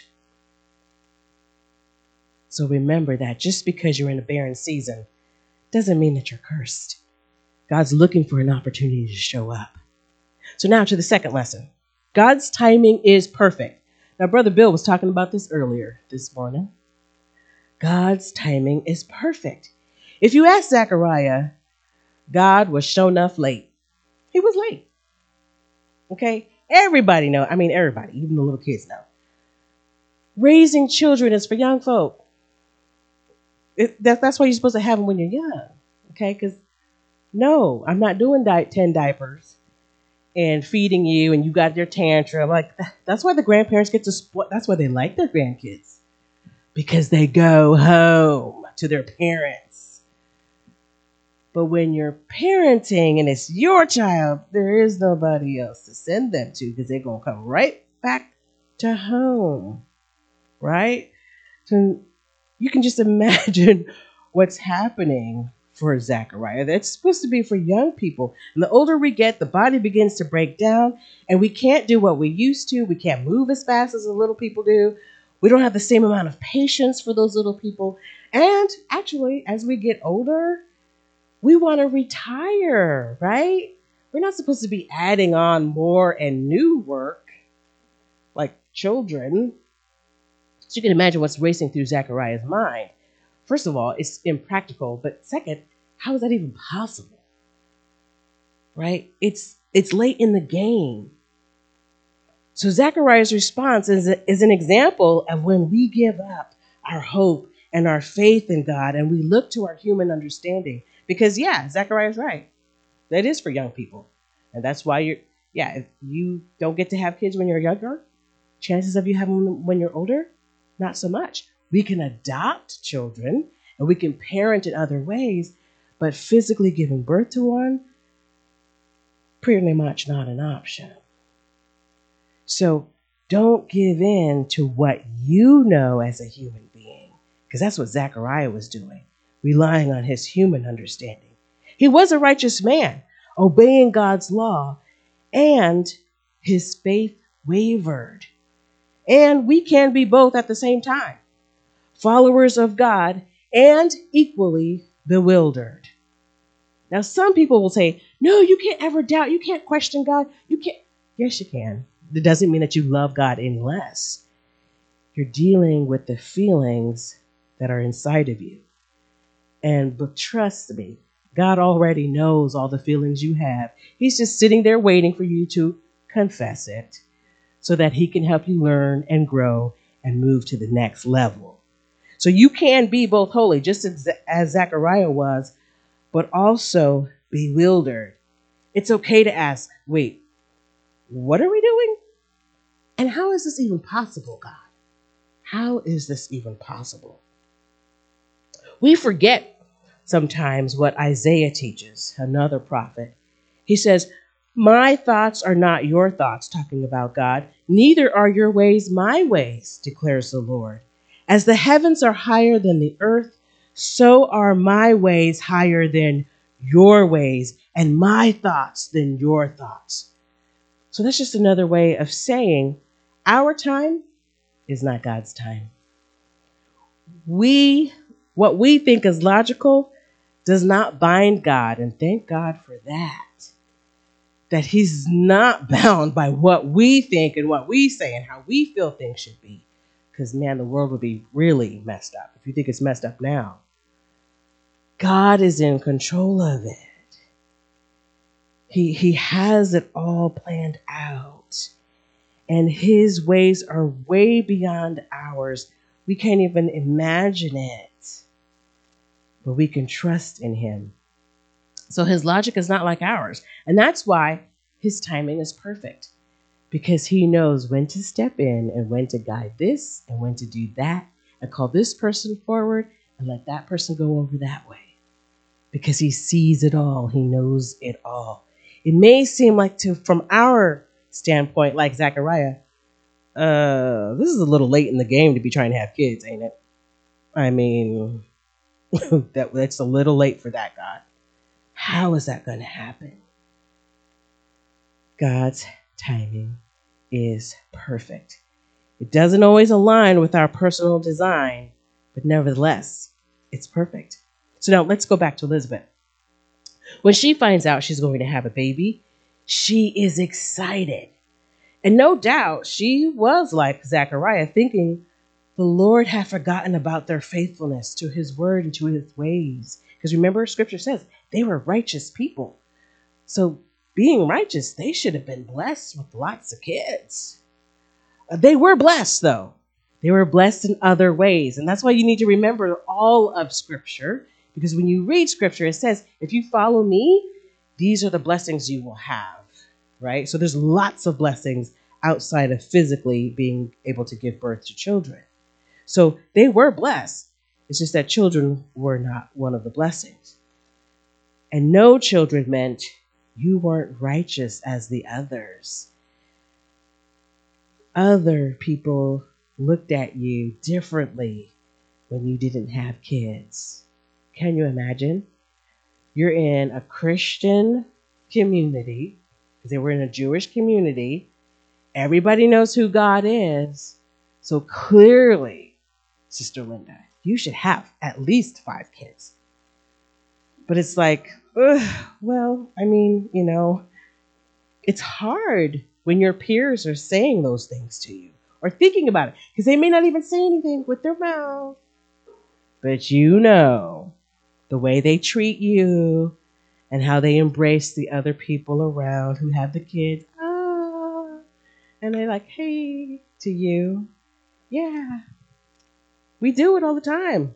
So remember that just because you're in a barren season doesn't mean that you're cursed. God's looking for an opportunity to show up. So now to the second lesson. God's timing is perfect. Now, Brother Bill was talking about this earlier this morning. God's timing is perfect. If you ask Zechariah, God was sure enough late. He was late. Okay? Everybody know. I mean, everybody, even the little kids know. Raising children is for young folk. That's why you're supposed to have them when you're young. Okay? Because, no, I'm not doing 10 diapers and feeding you and you got your tantrum. Like, that's why the grandparents get to sport. That's why they like their grandkids. Because they go home to their parents. But when you're parenting and it's your child, there is nobody else to send them to because they're going to come right back to home. Right? So you can just imagine what's happening for Zechariah. That's supposed to be for young people. And the older we get, the body begins to break down and we can't do what we used to. We can't move as fast as the little people do. We don't have the same amount of patience for those little people. And actually, as we get older, we want to retire, right? We're not supposed to be adding on more and new work like children. So you can imagine what's racing through Zechariah's mind. First of all, it's impractical. But second, how is that even possible? Right? It's late in the game. So Zechariah's response is an example of when we give up our hope and our faith in God and we look to our human understanding. Because, yeah, Zechariah's right. That is for young people. And that's why if you don't get to have kids when you're younger, chances of you having them when you're older, not so much. We can adopt children and we can parent in other ways, but physically giving birth to one, pretty much not an option. So don't give in to what you know as a human being, because that's what Zechariah was doing, relying on his human understanding. He was a righteous man, obeying God's law, and his faith wavered. And we can be both at the same time, followers of God and equally bewildered. Now, some people will say, no, you can't ever doubt. You can't question God. You can't. Yes, you can. It doesn't mean that you love God any less. You're dealing with the feelings that are inside of you. But trust me, God already knows all the feelings you have. He's just sitting there waiting for you to confess it so that he can help you learn and grow and move to the next level. So you can be both holy, just as Zechariah was, but also bewildered. It's okay to ask, wait, what are we doing? And how is this even possible, God? How is this even possible? We forget sometimes what Isaiah teaches, another prophet. He says, my thoughts are not your thoughts, talking about God. Neither are your ways my ways, declares the Lord. As the heavens are higher than the earth, so are my ways higher than your ways, and my thoughts than your thoughts. So that's just another way of saying our time is not God's time. What we think is logical does not bind God, and thank God for that. That he's not bound by what we think and what we say and how we feel things should be. Because, man, the world would be really messed up if you think it's messed up now. God is in control of it. He has it all planned out. And his ways are way beyond ours, We can't even imagine it. But we can trust in him. So his logic is not like ours. And that's why his timing is perfect. Because he knows when to step in and when to guide this and when to do that and call this person forward and let that person go over that way. Because he sees it all. He knows it all. It may seem like from our standpoint, like Zechariah, this is a little late in the game to be trying to have kids, ain't it? I mean, that's a little late for that, God. How is that going to happen? God's timing is perfect. It doesn't always align with our personal design, but nevertheless, it's perfect. So now let's go back to Elizabeth. When she finds out she's going to have a baby, she is excited. And no doubt she was like Zechariah, thinking the Lord had forgotten about their faithfulness to his word and to his ways. Because remember, scripture says they were righteous people. So being righteous, they should have been blessed with lots of kids. They were blessed, though. They were blessed in other ways. And that's why you need to remember all of scripture. Because when you read scripture, it says, if you follow me, these are the blessings you will have, right? So there's lots of blessings outside of physically being able to give birth to children. So they were blessed. It's just that children were not one of the blessings. And no children meant you weren't righteous as the others. Other people looked at you differently when you didn't have kids. Can you imagine? You're in a Christian community, because they were in a Jewish community. Everybody knows who God is. So clearly, Sister Linda, you should have at least 5 kids. But it's like, well, I mean, it's hard when your peers are saying those things to you or thinking about it, because they may not even say anything with their mouth. But the way they treat you and how they embrace the other people around who have the kids. And they're like, hey, to you. Yeah, we do it all the time.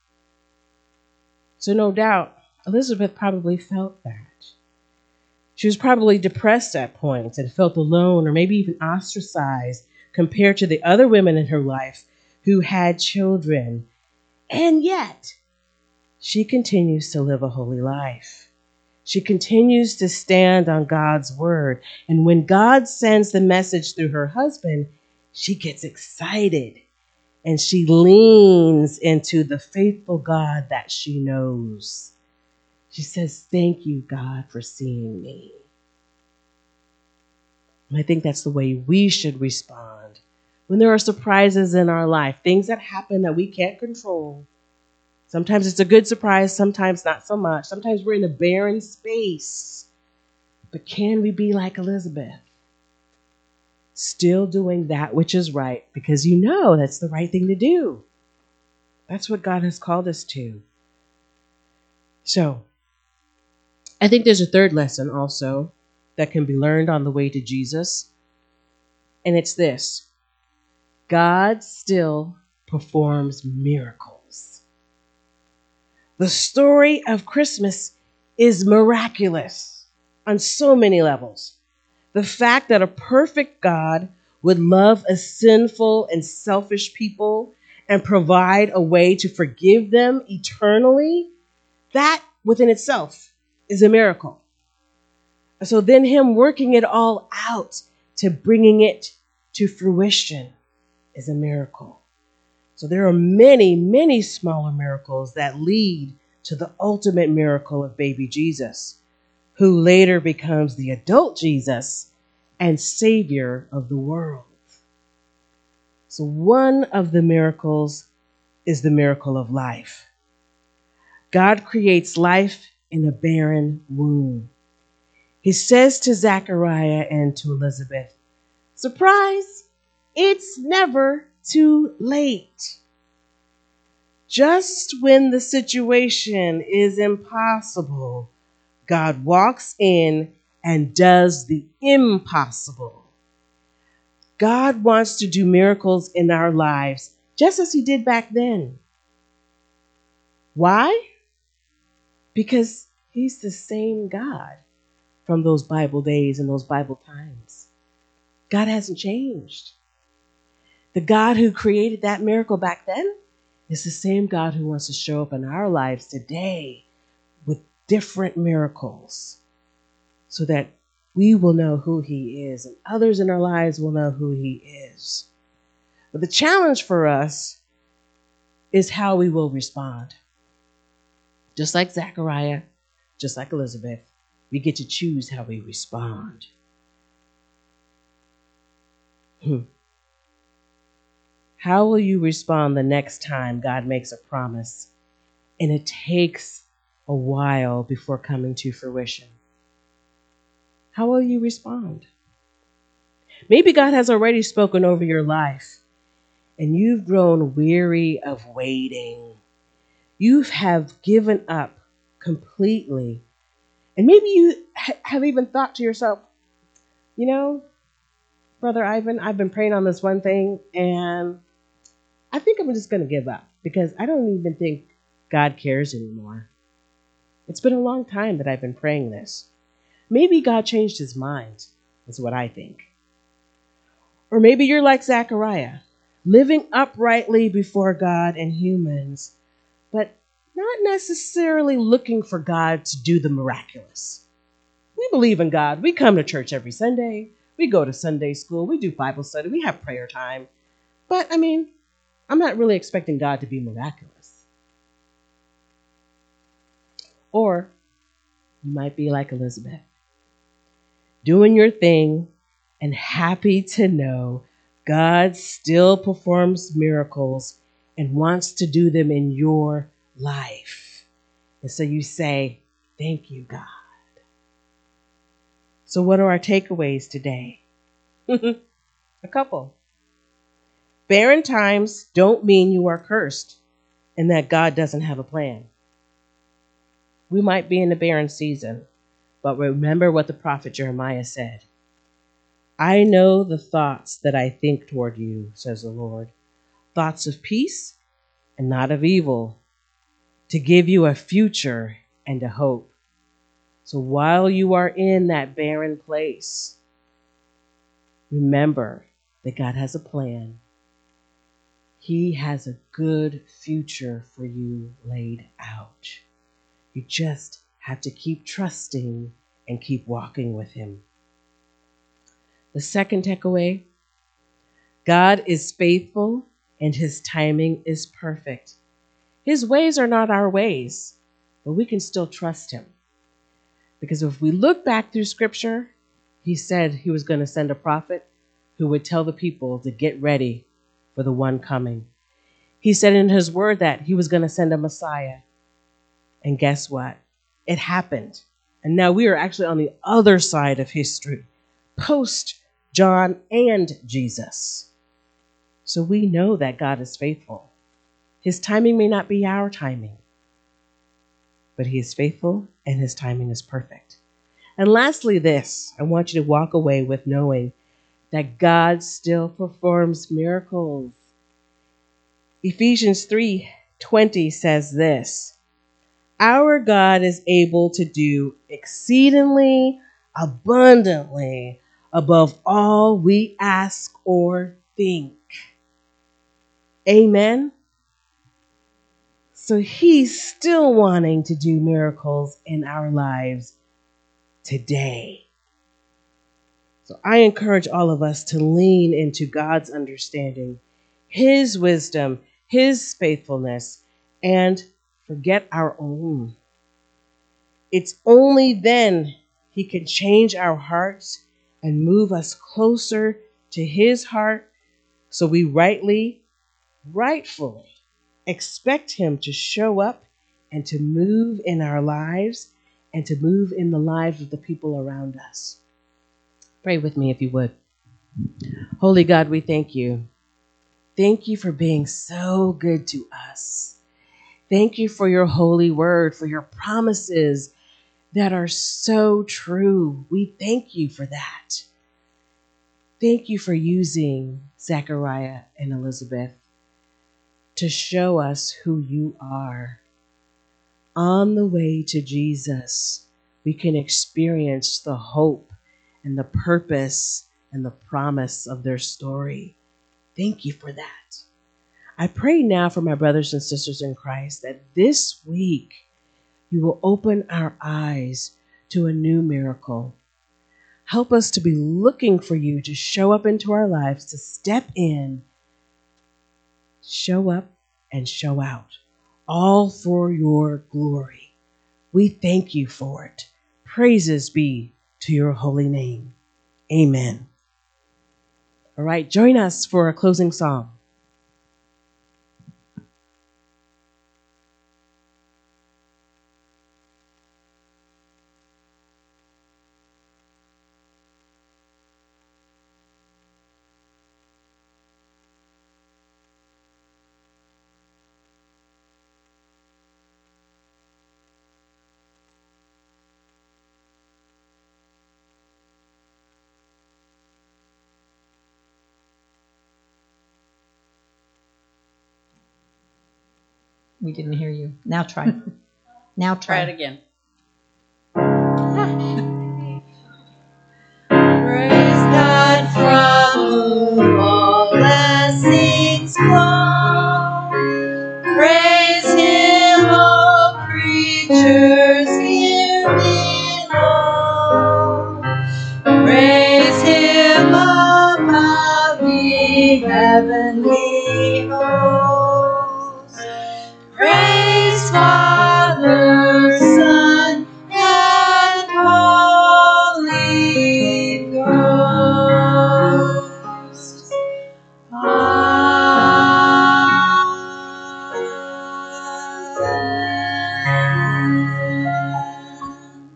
So no doubt, Elizabeth probably felt that. She was probably depressed at points and felt alone or maybe even ostracized compared to the other women in her life who had children. And yet, she continues to live a holy life. She continues to stand on God's word. And when God sends the message through her husband, she gets excited and she leans into the faithful God that she knows. She says, thank you, God, for seeing me. And I think that's the way we should respond when there are surprises in our life, things that happen that we can't control. Sometimes it's a good surprise, sometimes not so much. Sometimes we're in a barren space. But can we be like Elizabeth? Still doing that which is right because that's the right thing to do. That's what God has called us to. So, I think there's a third lesson also that can be learned on the way to Jesus. And it's this: God still performs miracles. The story of Christmas is miraculous on so many levels. The fact that a perfect God would love a sinful and selfish people and provide a way to forgive them eternally, that within itself is a miracle. So then him working it all out to bringing it to fruition is a miracle. So there are many, many smaller miracles that lead to the ultimate miracle of baby Jesus, who later becomes the adult Jesus and Savior of the world. So one of the miracles is the miracle of life. God creates life in a barren womb. He says to Zechariah and to Elizabeth, surprise, it's never too late. Just when the situation is impossible, God walks in and does the impossible. God wants to do miracles in our lives just as he did back then. Why? Because he's the same God from those Bible days and those Bible times. God hasn't changed. The God who created that miracle back then is the same God who wants to show up in our lives today with different miracles so that we will know who he is and others in our lives will know who he is. But the challenge for us is how we will respond. Just like Zechariah, just like Elizabeth, we get to choose how we respond. How will you respond the next time God makes a promise and it takes a while before coming to fruition? How will you respond? Maybe God has already spoken over your life and you've grown weary of waiting. You have given up completely. And maybe you have even thought to yourself, you know, Brother Ivan, I've been praying on this one thing and I think I'm just going to give up because I don't even think God cares anymore. It's been a long time that I've been praying this. Maybe God changed his mind, is what I think. Or maybe you're like Zechariah, living uprightly before God and humans, but not necessarily looking for God to do the miraculous. We believe in God. We come to church every Sunday. We go to Sunday school. We do Bible study. We have prayer time. But, I'm not really expecting God to be miraculous. Or you might be like Elizabeth, doing your thing and happy to know God still performs miracles and wants to do them in your life. And so you say, thank you, God. So what are our takeaways today? A couple. Barren times don't mean you are cursed and that God doesn't have a plan. We might be in a barren season, but remember what the prophet Jeremiah said. I know the thoughts that I think toward you, says the Lord, thoughts of peace and not of evil, to give you a future and a hope. So while you are in that barren place, remember that God has a plan. He has a good future for you laid out. You just have to keep trusting and keep walking with him. The second takeaway, God is faithful and his timing is perfect. His ways are not our ways, but we can still trust him. Because if we look back through scripture, he said he was going to send a prophet who would tell the people to get ready for the one coming. He said in his word that he was going to send a Messiah. And guess what? It happened. And now we are actually on the other side of history, post John and Jesus. So we know that God is faithful. His timing may not be our timing, but he is faithful and his timing is perfect. And lastly, this, I want you to walk away with knowing that God still performs miracles. Ephesians 3:20 says this, our God is able to do exceedingly abundantly above all we ask or think. Amen. So he's still wanting to do miracles in our lives today. So I encourage all of us to lean into God's understanding, his wisdom, his faithfulness, and forget our own. It's only then he can change our hearts and move us closer to his heart so we rightfully expect him to show up and to move in our lives and to move in the lives of the people around us. Pray with me if you would. Holy God, we thank you. Thank you for being so good to us. Thank you for your holy word, for your promises that are so true. We thank you for that. Thank you for using Zechariah and Elizabeth. to show us who you are. On the way to Jesus, we can experience the hope and the purpose and the promise of their story. Thank you for that. I pray now for my brothers and sisters in Christ that this week you will open our eyes to a new miracle. Help us to be looking for you to show up into our lives, to step in, show up, and show out, all for your glory. We thank you for it. Praises be to your holy name. Amen. All right, join us for a closing song. We didn't hear you. Now try. Now Try it try. again. Praise God from whom all blessings flow. Praise Him, all creatures here below. Praise Him above the heavenly hosts. Praise Father, Son, and Holy Ghost. Amen.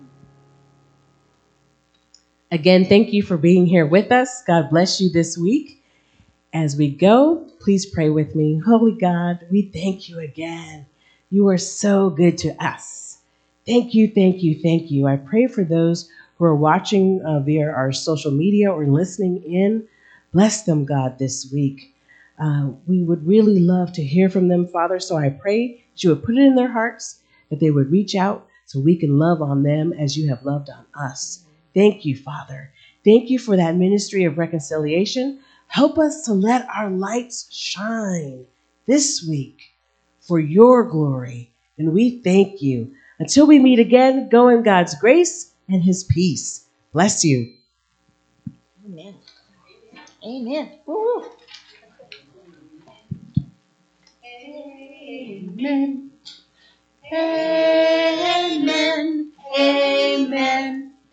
Again, thank you for being here with us. God bless you this week. As we go, please pray with me. Holy God, we thank you again. You are so good to us. Thank you, thank you, thank you. I pray for those who are watching via our social media or listening in. Bless them, God, this week. We would really love to hear from them, Father, so I pray that you would put it in their hearts, that they would reach out so we can love on them as you have loved on us. Thank you, Father. Thank you for that ministry of reconciliation. Help us to let our lights shine this week for your glory. And we thank you. Until we meet again, go in God's grace and his peace. Bless you. Amen. Amen. Woo. Amen.